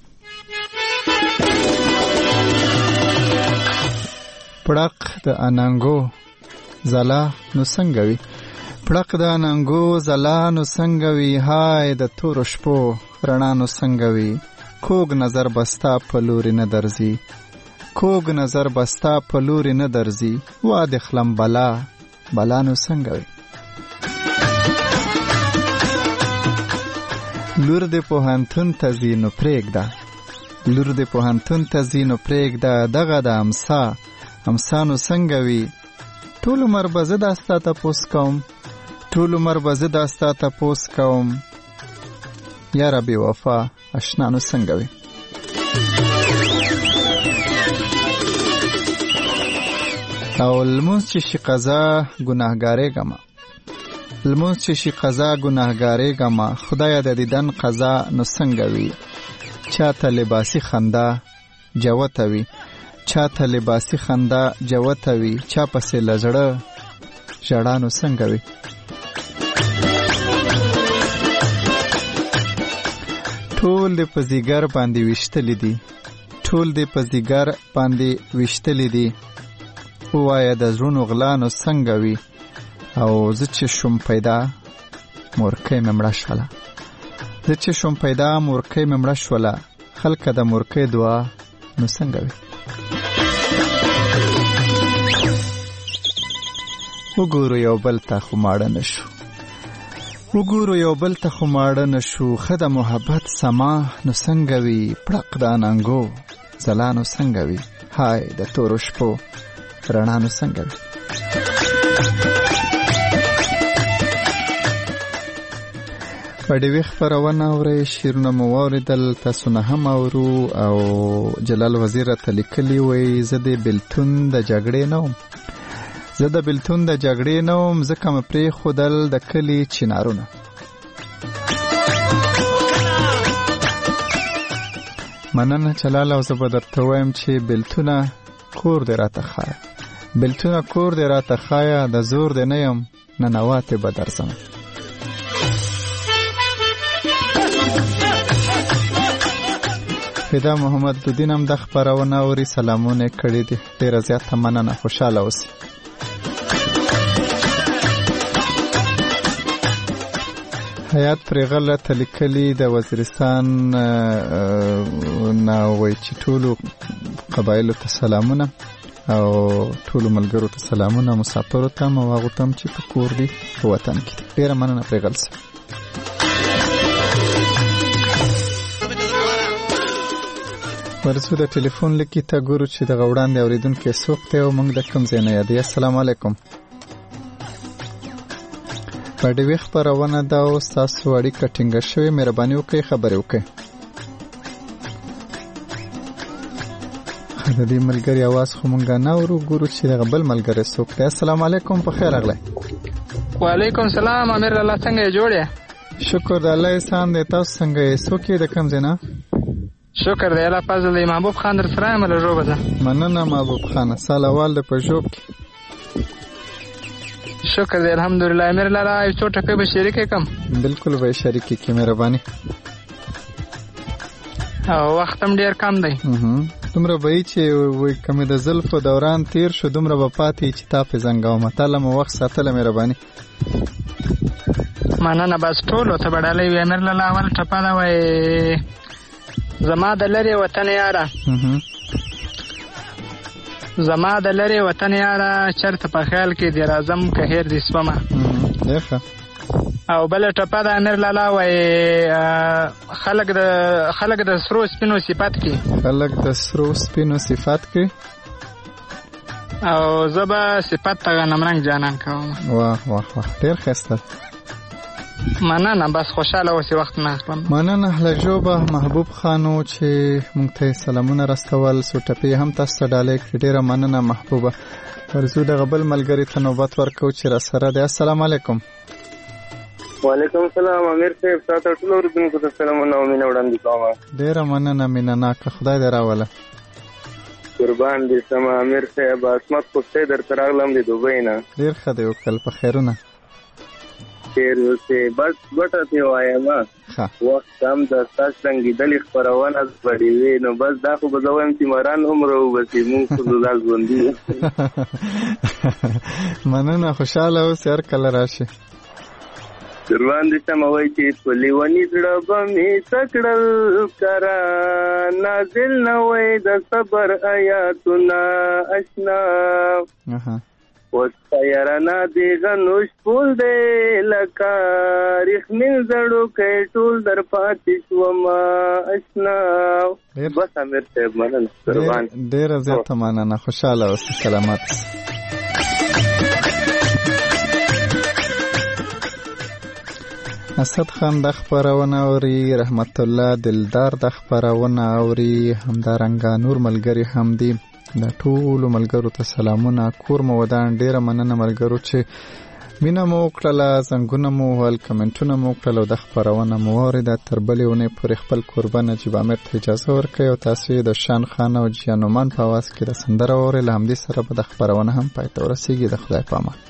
پړق د اننګو زلا نو څنګه وي پړق د اننګو زلا نو څنګه وي هاي د تور شپو رڼا نو څنګه وي کوګ نظر بستا په لوري نه درځي کوګ نظر بستا په لوري نه درځي وا د خلم بلا بلا نو څنګه وي لور د پوهنتون ته ځي نو پرېږده لور د پوهنتون ته ځي نو پرېږده دغه د امسا امسا نو څنګه وي ټول عمر به زه دا ستا تپوس کوم ټول عمر به زه دا ستا تپوس کوم یاره بې وفا اشنا نو څنګه وي او لمونځ چې شي قضا ګناهګارېږمه لمونځ چې شي قضا ګناهګارېږمه خدایه د دیدن قضا نو څنګه وي چاته لباسي خندا جوته وي چاته لباسي خندا جوته وي چا پسې له زړه ژړا نو څنګه وي ټول دې په ځیګر باندې ویشتلی دي ټول دې په ځیګر باندې ویشتلی دي ووایه د زړونو غلا نو څنګه وي او زه چې شوم پیدا مورکۍ مې مړه شوله زه چې شوم پیدا مورکۍ مې مړه شوله خلکه د مورکۍ دعا نو څنګه وي وګورو یو بل ته خو ماړه نه شو وګورو یو بل ته خو ماړه نه شو ښه د محبت سما نو څنګه وي پړق د اننګو ځلا نو څنګه وي هاي د تورو شپو رڼا نو څنګه وي په ډېوې خپرونه اورئ شعرونه مو واورېدل تاسو نه هم اورو او جلال وزیر راته لیکلي وایي زه د بېلتون د جګړې نه وم زه د بېلتون د جګړې نه وم ځکه مې پرېښودل د کلي چنارونه مننه جلال او زه به درته وایم چې بېلتونه کور دې راته ښایه بېلتونه کور دې راته ښایه د زور دې نه یم ننواتې به درځم فدا محمد دودین هم د خپرونه اوري سلامونه کړي دي ډیره زیاته مننه خوشاله اوسئ حیات پرېغل راته لیکلي د وزیرستان نه وایي چې ټولو قبایلو ته سلامونه او ټولو ملګرو ته سلامونه مسافرو ته هم او هغو ته هم چې په کور دي په وطن کې دي ډېره مننه پرېغل صاحب ورسو د ټلیفون لکې ته ګورو چې دغه وړاندې اورېدونکی څوک دی او موږ د کوم ځای نه یادوي السلام علیکم په ډي وی خبرونه دا او تاسو اړیکه ټینګه شوی مهرباني وکړئ خبرې وکړئ. د دې ملګری आवाज خو مونږ نه اورو ګورو چې د بل ملګری څوک دی. السلام علیکم په خیر راغلی. وعلیکم سلام امیر الله څنګه جوړه؟ شکر د الله احسان دی. تاسو څنګه یې؟ څوک د کوم ځای نه؟ شکر دی الله فضل دی. محبوب خان در سره یم له ژوبه ده. مننه محبوب خان. سالوال د په ژوب کې. شکر دی الحمدلله. امیر الله یو څو ټکي به شریک کم. بالکل به شریک کی مهرباني. او وخت هم ډیر کم دی. دومره به چې وای کمه د زلفو دوران تیر شو دومره به پاتې چې تا په زنګاو متاله مو وخت ساتله مهرباني. مننه بس ټولو ته بډالې وي. امیر الله اول ټپه دا وای زما د لری وطن یاره زما د لری وطن یاره چرته په خیال کې دی راځم که هیر دې سپمه. ښه او بل ټپه د امیر لالا وای خلق د خلق د سرو سپینو صفات کې خلق د سرو سپینو صفات کې او زبا صفات ته غنمرنګ جانان کوم. واه واه واه ډیر ښه. مننه بس خوشاله اوسې وخت نه اخلم. مننه له جوبه محبوب خانو چې مونږ ته سلامونه رسول. سو ټپې هم تاسو ډالې کړې. ډیره مننه محبوبه. ورزو د غبل ملګری ته نوبت ورکو چې را سره دی. السلام علیکم. وعلیکم السلام امیر صاحب. تاسو ټول اوریدونکو ته سلامونه او مینه وړاندې کوم. ډیره مننه مینه ناکه خدای دې راوله. قربان دې سم امیر صاحب. اسمت خوشته در تراغلم دې دوبۍ نه. ډیر ښه دی وکړ په خیرونه. خیر اوسې بس ګټه ته وایم. وخت کم د تاسو څنګه دلی خبرونه غړي وي نو بس دا خو به زویم چې مران عمره وبسې مونږ خو دال ژوندې. مننه خوشاله اوسې هر کله راشي. قربان دې سم وای چې په لیونی زړه به مې سکړل کرا نازل نه وای د صبر آیاتونه آشنا وستایرنا دیغه نوش پول دی لکه رخمین زړو کې ټول در پاتې شوم آشنا. بس امیر صاحب مننه. قربان ډیره زیاته مننه. خوشاله اوسې سلامت. اسد خان د خبرونه اوري. رحمت الله دلدار د خبرونه اوري. همدارنګه نور ملګری هم دي. د ټولو ملګرو ته سلامونه. کور مو ودان. ډیره مننه ملګرو چې مینه مو وکړله زنګونه مو ول کمنټونه مو وکړل او د خبرونه مو اورېده. تر بلې اونۍ پورې خپل قربان نجیب عامر ته اجازه ورکړئ او تاسو د شان خان او جانومان په اواز کې د سندره واورئ. له همدې سره به د خبرونه هم پای ته ورسیږي. د خدای په امان.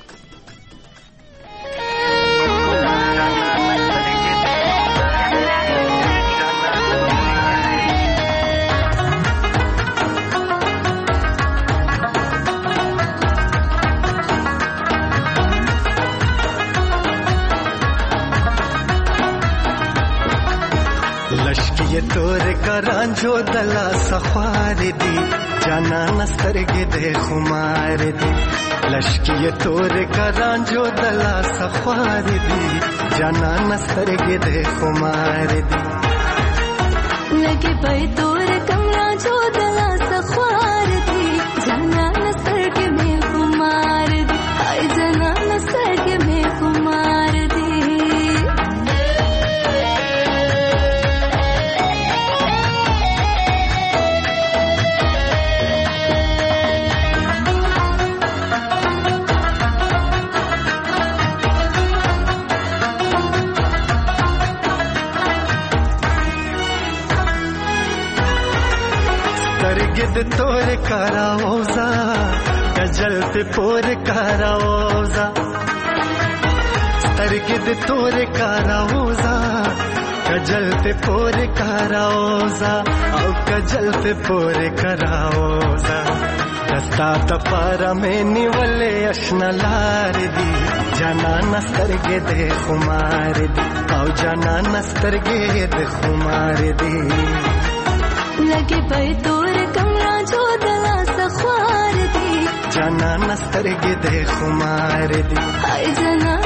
لشکی تور کرانجو دلا سخوار دی جانا نسترگی دے خمار دی. لشکی تور کرانجو دلا سخوار دی جانا نسترگی دے خمار دی. لگے پای تور کرانجو دلا سخوار دی جانا نسترگی میں خمار دی. آئی جانا نسترگی میں خمار دی. سترګې د تور کاراوزا کجل په پور کاراوزا. سترګې د تور کاراوزا کجل په پور کاراوزا او کجل په پور کاراوزا. دستا ته پاره مې نیولې اشنا لار دی جانا سترګې د خمار دی او جانا سترګې د خمار دی. لگے پای تور کمرا جو دلا سخوار دی جانا نسترګې د خمار دی. آی جانا